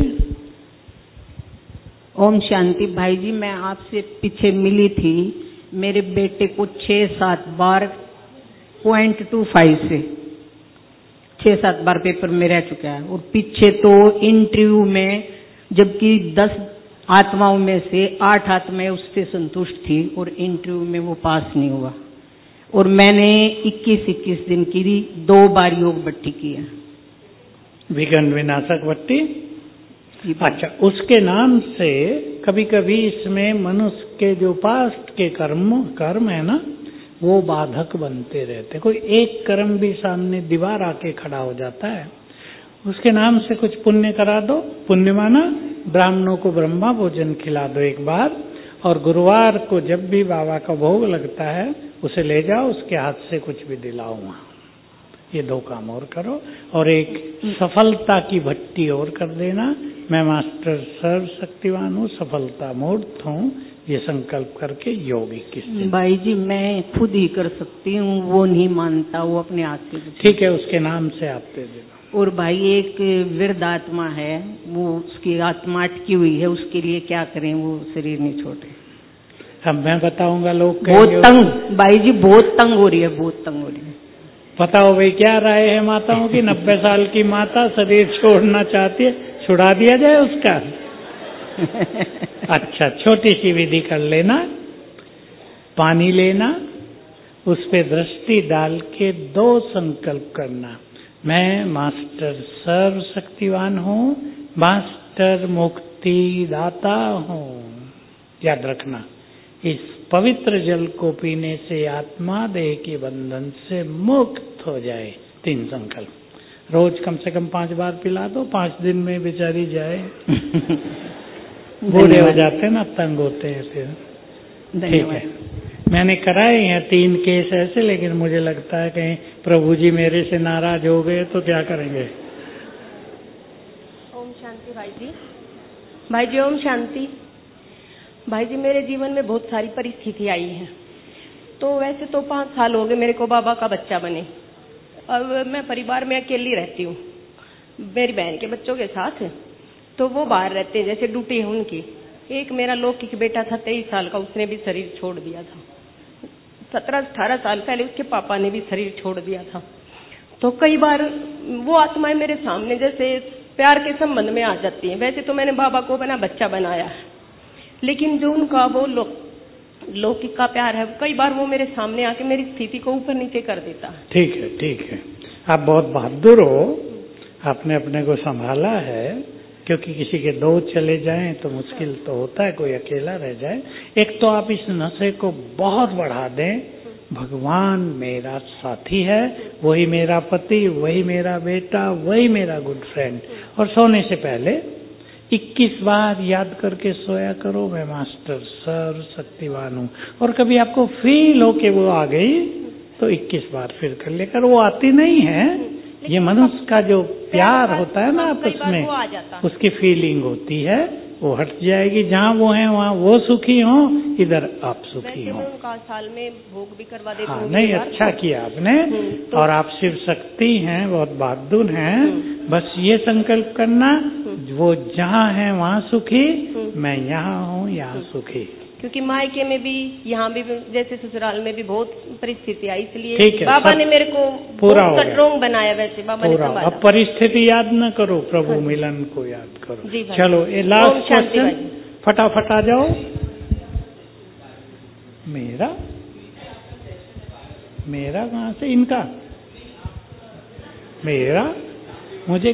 ओम शांति भाई जी, मैं आपसे पीछे मिली थी, मेरे बेटे को 6-7 बार 0.25 से 6-7 बार पेपर में रह चुका है, और पीछे तो इंटरव्यू में, जबकि 10 आत्माओं में से 8 आत्माएं उससे संतुष्ट थी और इंटरव्यू में वो पास नहीं हुआ। और मैंने 21-21 दिन की 2 बार योग भट्टी की है। विघ्न विनाशक भट्टी। अच्छा, उसके नाम से कभी कभी इसमें मनुष्य के जो पास्ट के कर्म है ना, वो बाधक बनते रहते। कोई एक कर्म भी सामने दीवार आके खड़ा हो जाता है। उसके नाम से कुछ पुण्य करा दो, पुण्य माना ब्राह्मणों को ब्रह्मा भोजन खिला दो एक बार, और गुरुवार को जब भी बाबा का भोग लगता है उसे ले जाओ, उसके हाथ से कुछ भी दिलाओ वहाँ। ये 2 काम और करो, और एक सफलता की भट्टी और कर देना। मैं मास्टर सर्वशक्तिवान हूँ, सफलता मूर्त हूँ, ये संकल्प करके योगी किससे। भाई जी मैं खुद ही कर सकती हूँ, वो नहीं मानता, वो अपने हाथ से। ठीक है, उसके नाम से आप दे देना। और भाई एक वृद्ध आत्मा है, वो उसकी आत्मा अटकी हुई है, उसके लिए क्या करें, वो शरीर नहीं छोड़े। अब मैं बताऊंगा, लोग बहुत तंग, भाई जी बहुत तंग हो रही है, बहुत तंग हो रही है। बताओ भाई क्या राय है माताओं की? 90 साल की माता शरीर छोड़ना चाहती है, छुड़ा दिया जाए उसका? अच्छा, छोटी सी विधि कर लेना। पानी लेना, उस पे दृष्टि डाल के 2 संकल्प करना। मैं मास्टर सर्वशक्तिवान हूँ, मास्टर मुक्ति दाता हूँ। याद रखना, इस पवित्र जल को पीने से आत्मा देह के बंधन से मुक्त हो जाए। 3 संकल्प रोज कम से कम 5 बार पिला दो, 5 दिन में बेचारी जाए। बूढ़े हो जाते हैं ना, तंग होते हैं फिर। ठीक है, मैंने कराए हैं 3 केस ऐसे, लेकिन मुझे लगता है कहीं प्रभु जी मेरे से नाराज हो गए तो क्या करेंगे। ओम शांति भाई जी। भाई जी ओम शांति। भाई जी मेरे जीवन में बहुत सारी परिस्थिति आई है। तो वैसे तो 5 साल हो गए मेरे को बाबा का बच्चा बने। अब मैं परिवार में अकेली रहती हूँ, मेरी बहन के बच्चों के साथ। तो वो बाहर रहते हैं, जैसे ड्यूटी है उनकी। एक मेरा लौकिक बेटा था 23 साल का, उसने भी शरीर छोड़ दिया था। 17-18 साल पहले उसके पापा ने भी शरीर छोड़ दिया था। तो कई बार वो आत्माएं मेरे सामने जैसे प्यार के संबंध में आ जाती हैं। वैसे तो मैंने बाबा को अपना बच्चा बनाया है, लेकिन जो उनका वो लौकिक का प्यार है, कई बार वो मेरे सामने आके मेरी स्थिति को ऊपर नीचे कर देता है। ठीक है, ठीक है, आप बहुत बहादुर हो, आपने अपने को संभाला है। क्योंकि किसी के 2 चले जाएं तो मुश्किल तो होता है, कोई अकेला रह जाए। एक तो आप इस नशे को बहुत बढ़ा दें, भगवान मेरा साथी है, वही मेरा पति, वही मेरा बेटा, वही मेरा गुड फ्रेंड। और सोने से पहले 21 बार याद करके सोया करो, मैं मास्टर सर्वशक्तिवान हूँ। और कभी आपको फील हो कि वो आ गई तो 21 बार फिर कर लेकर। वो आती नहीं है, ये मनुष्य का जो प्यार होता है ना आपस में, उसकी फीलिंग होती है, वो हट जाएगी। जहाँ वो है वहाँ वो सुखी हो, इधर आप सुखी हो। साल में भोग भी करवा देती हूँ। हाँ, नहीं, अच्छा किया आपने। और आप शिव शक्ति हैं, बहुत बहादुर हैं। बस ये संकल्प करना, वो जहाँ है वहाँ सुखी, मैं यहाँ हूँ यहाँ सुखी। क्योंकि मायके में भी, यहाँ भी, जैसे ससुराल में भी बहुत परिस्थिति आई, इसलिए बाबा ने मेरे को पूरा स्ट्रॉन्ग बनाया। वैसे बाबा ने संभाला। अब परिस्थिति याद न करो, प्रभु मिलन को याद करो। चलो, ये लास्ट क्वेश्चन, फटाफट आ जाओ। मेरा कहाँ से? इनका मेरा मुझे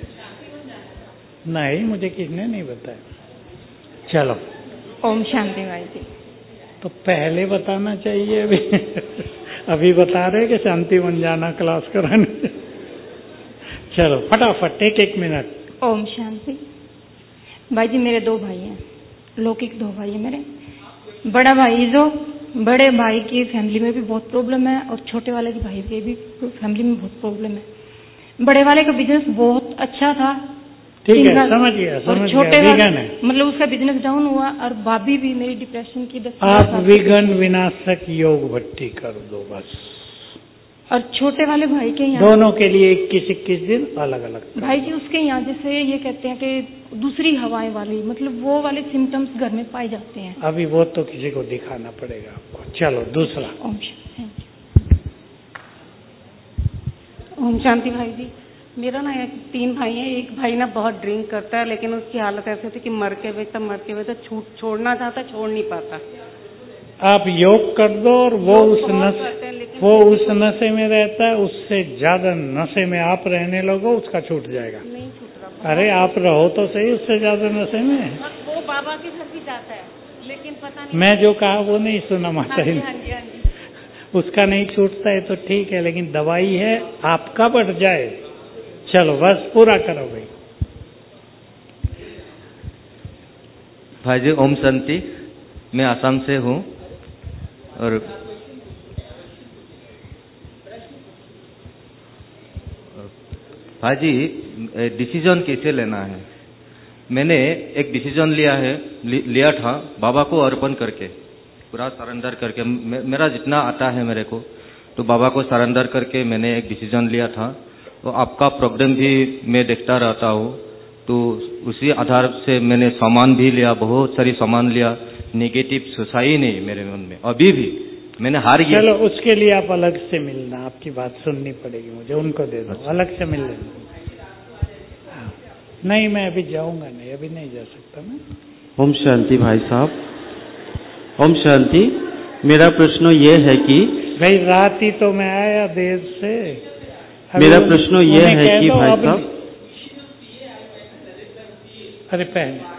नहीं, मुझे किसने नहीं बताया। चलो, ओम शांति भाई जी। तो पहले बताना चाहिए। अभी बता रहे कि शांति बन जाना क्लास कराने। चलो फटाफट, एक मिनट। ओम शांति भाई जी। मेरे 2 भाई हैं, लौकिक 2 भाई हैं मेरे। बड़ा भाई, जो बड़े भाई की फैमिली में भी बहुत प्रॉब्लम है, और छोटे वाले के भाई के भी फैमिली में बहुत प्रॉब्लम है। बड़े वाले का बिजनेस बहुत अच्छा था, ठीक है, समझ गया। छोटे वाले मतलब उसका बिजनेस डाउन हुआ, और भाभी भी मेरी डिप्रेशन की 10 आप विघ्न विनाशक योग भट्टी कर दो बस। और छोटे वाले भाई के यहाँ दोनों के लिए 21-21 दिन अलग अलग। भाई जी उसके यहाँ जैसे ये कहते हैं कि दूसरी हवाएं वाली, मतलब वो वाले सिम्टम्स घर में पाए जाते हैं। अभी वो तो किसी को दिखाना पड़ेगा आपको। चलो दूसरा। ओम शांति भाई जी। मेरा ना 3 भाई हैं। एक भाई ना बहुत ड्रिंक करता है, लेकिन उसकी हालत ऐसी थी कि मर के वैसा छोड़ना चाहता, छोड़ नहीं पाता। आप योग कर दो, और वो उस नशे में रहता है, उससे ज्यादा नशे में आप रहने लगो, उसका छूट जाएगा। नहीं छूट रहा, अरे आप रहो तो सही, उससे ज्यादा नशे में। वो बाबा के घर भी जाता है, लेकिन पता नहीं। मैं जो कहा वो नहीं सुना माता जी। हाँ जी, हाँ जी। उसका नहीं छूटता है तो ठीक है, लेकिन दवाई है आपका बढ़ जाए। चलो बस पूरा करो भाई। भाई जी ओम शांति, मैं आसाम से हूँ और भाई जी डिसीजन कैसे लेना है। मैंने एक डिसीजन लिया था बाबा को अर्पण करके, पूरा सरेंडर करके, मेरा जितना आता है मेरे को तो बाबा को सरेंडर करके मैंने एक डिसीजन लिया था। तो आपका प्रोग्राम भी मैं देखता रहता हूँ, तो उसी आधार से मैंने सामान भी लिया, बहुत सारी सामान लिया। नेगेटिव सोचा ही नहीं मेरे मन में, अभी भी मैंने हार गया। चलो उसके लिए आप अलग से मिलना, आपकी बात सुननी पड़ेगी मुझे, उनको दे दो। अच्छा। अलग से मिल लेना। हाँ। नहीं मैं अभी जाऊंगा नहीं, अभी नहीं जा सकता मैं। ओम शांति भाई साहब, ओम शांति। मेरा प्रश्न ये है कि भाई रात ही तो मैं आया देर से। मेरा प्रश्न ये है कि भाई साहब, अरे पहले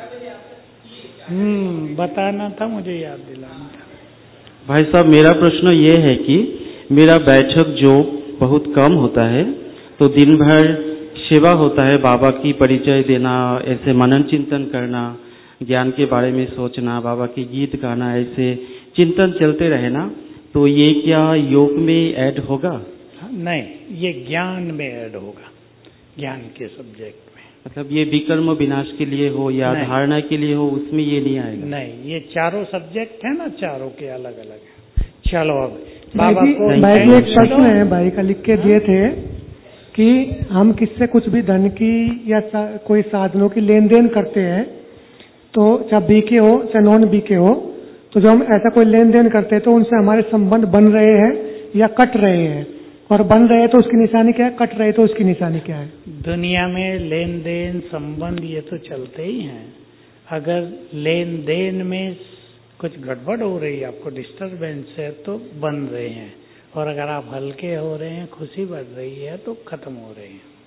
बताना था, मुझे याद दिलाना था। भाई साहब मेरा प्रश्न ये है कि मेरा बैठक जो बहुत कम होता है, तो दिन भर सेवा होता है, बाबा की परिचय देना, ऐसे मनन चिंतन करना, ज्ञान के बारे में सोचना, बाबा के गीत गाना, ऐसे चिंतन चलते रहे ना, तो ये क्या योग में ऐड होगा? नहीं, ये ज्ञान में ऐड होगा, ज्ञान के सब्जेक्ट में। मतलब ये विकर्म विनाश के लिए हो या धारणा के लिए हो, उसमें ये नहीं आएगा? नहीं, ये चारों सब्जेक्ट है ना, चारों के अलग अलग है। चलो अब बाबा को भाई जी एक प्रश्न है, भाई का लिख के दिए थे कि हम किससे कुछ भी धन की या कोई साधनों की लेन देन करते हैं, तो चाहे बीके हो चाहे नॉन बीके हो, तो जब हम ऐसा कोई लेन देन करते हैं तो उनसे हमारे संबंध बन रहे हैं या कट रहे हैं, और बन रहे हैं तो उसकी निशानी क्या है, कट रहे तो उसकी निशानी क्या है? दुनिया में लेन देन संबंध ये तो चलते ही हैं। अगर लेन देन में कुछ गड़बड़ हो रही है, आपको डिस्टरबेंस है, तो बन रहे हैं, और अगर आप हल्के हो रहे हैं, खुशी बढ़ रही है, तो खत्म हो रहे हैं।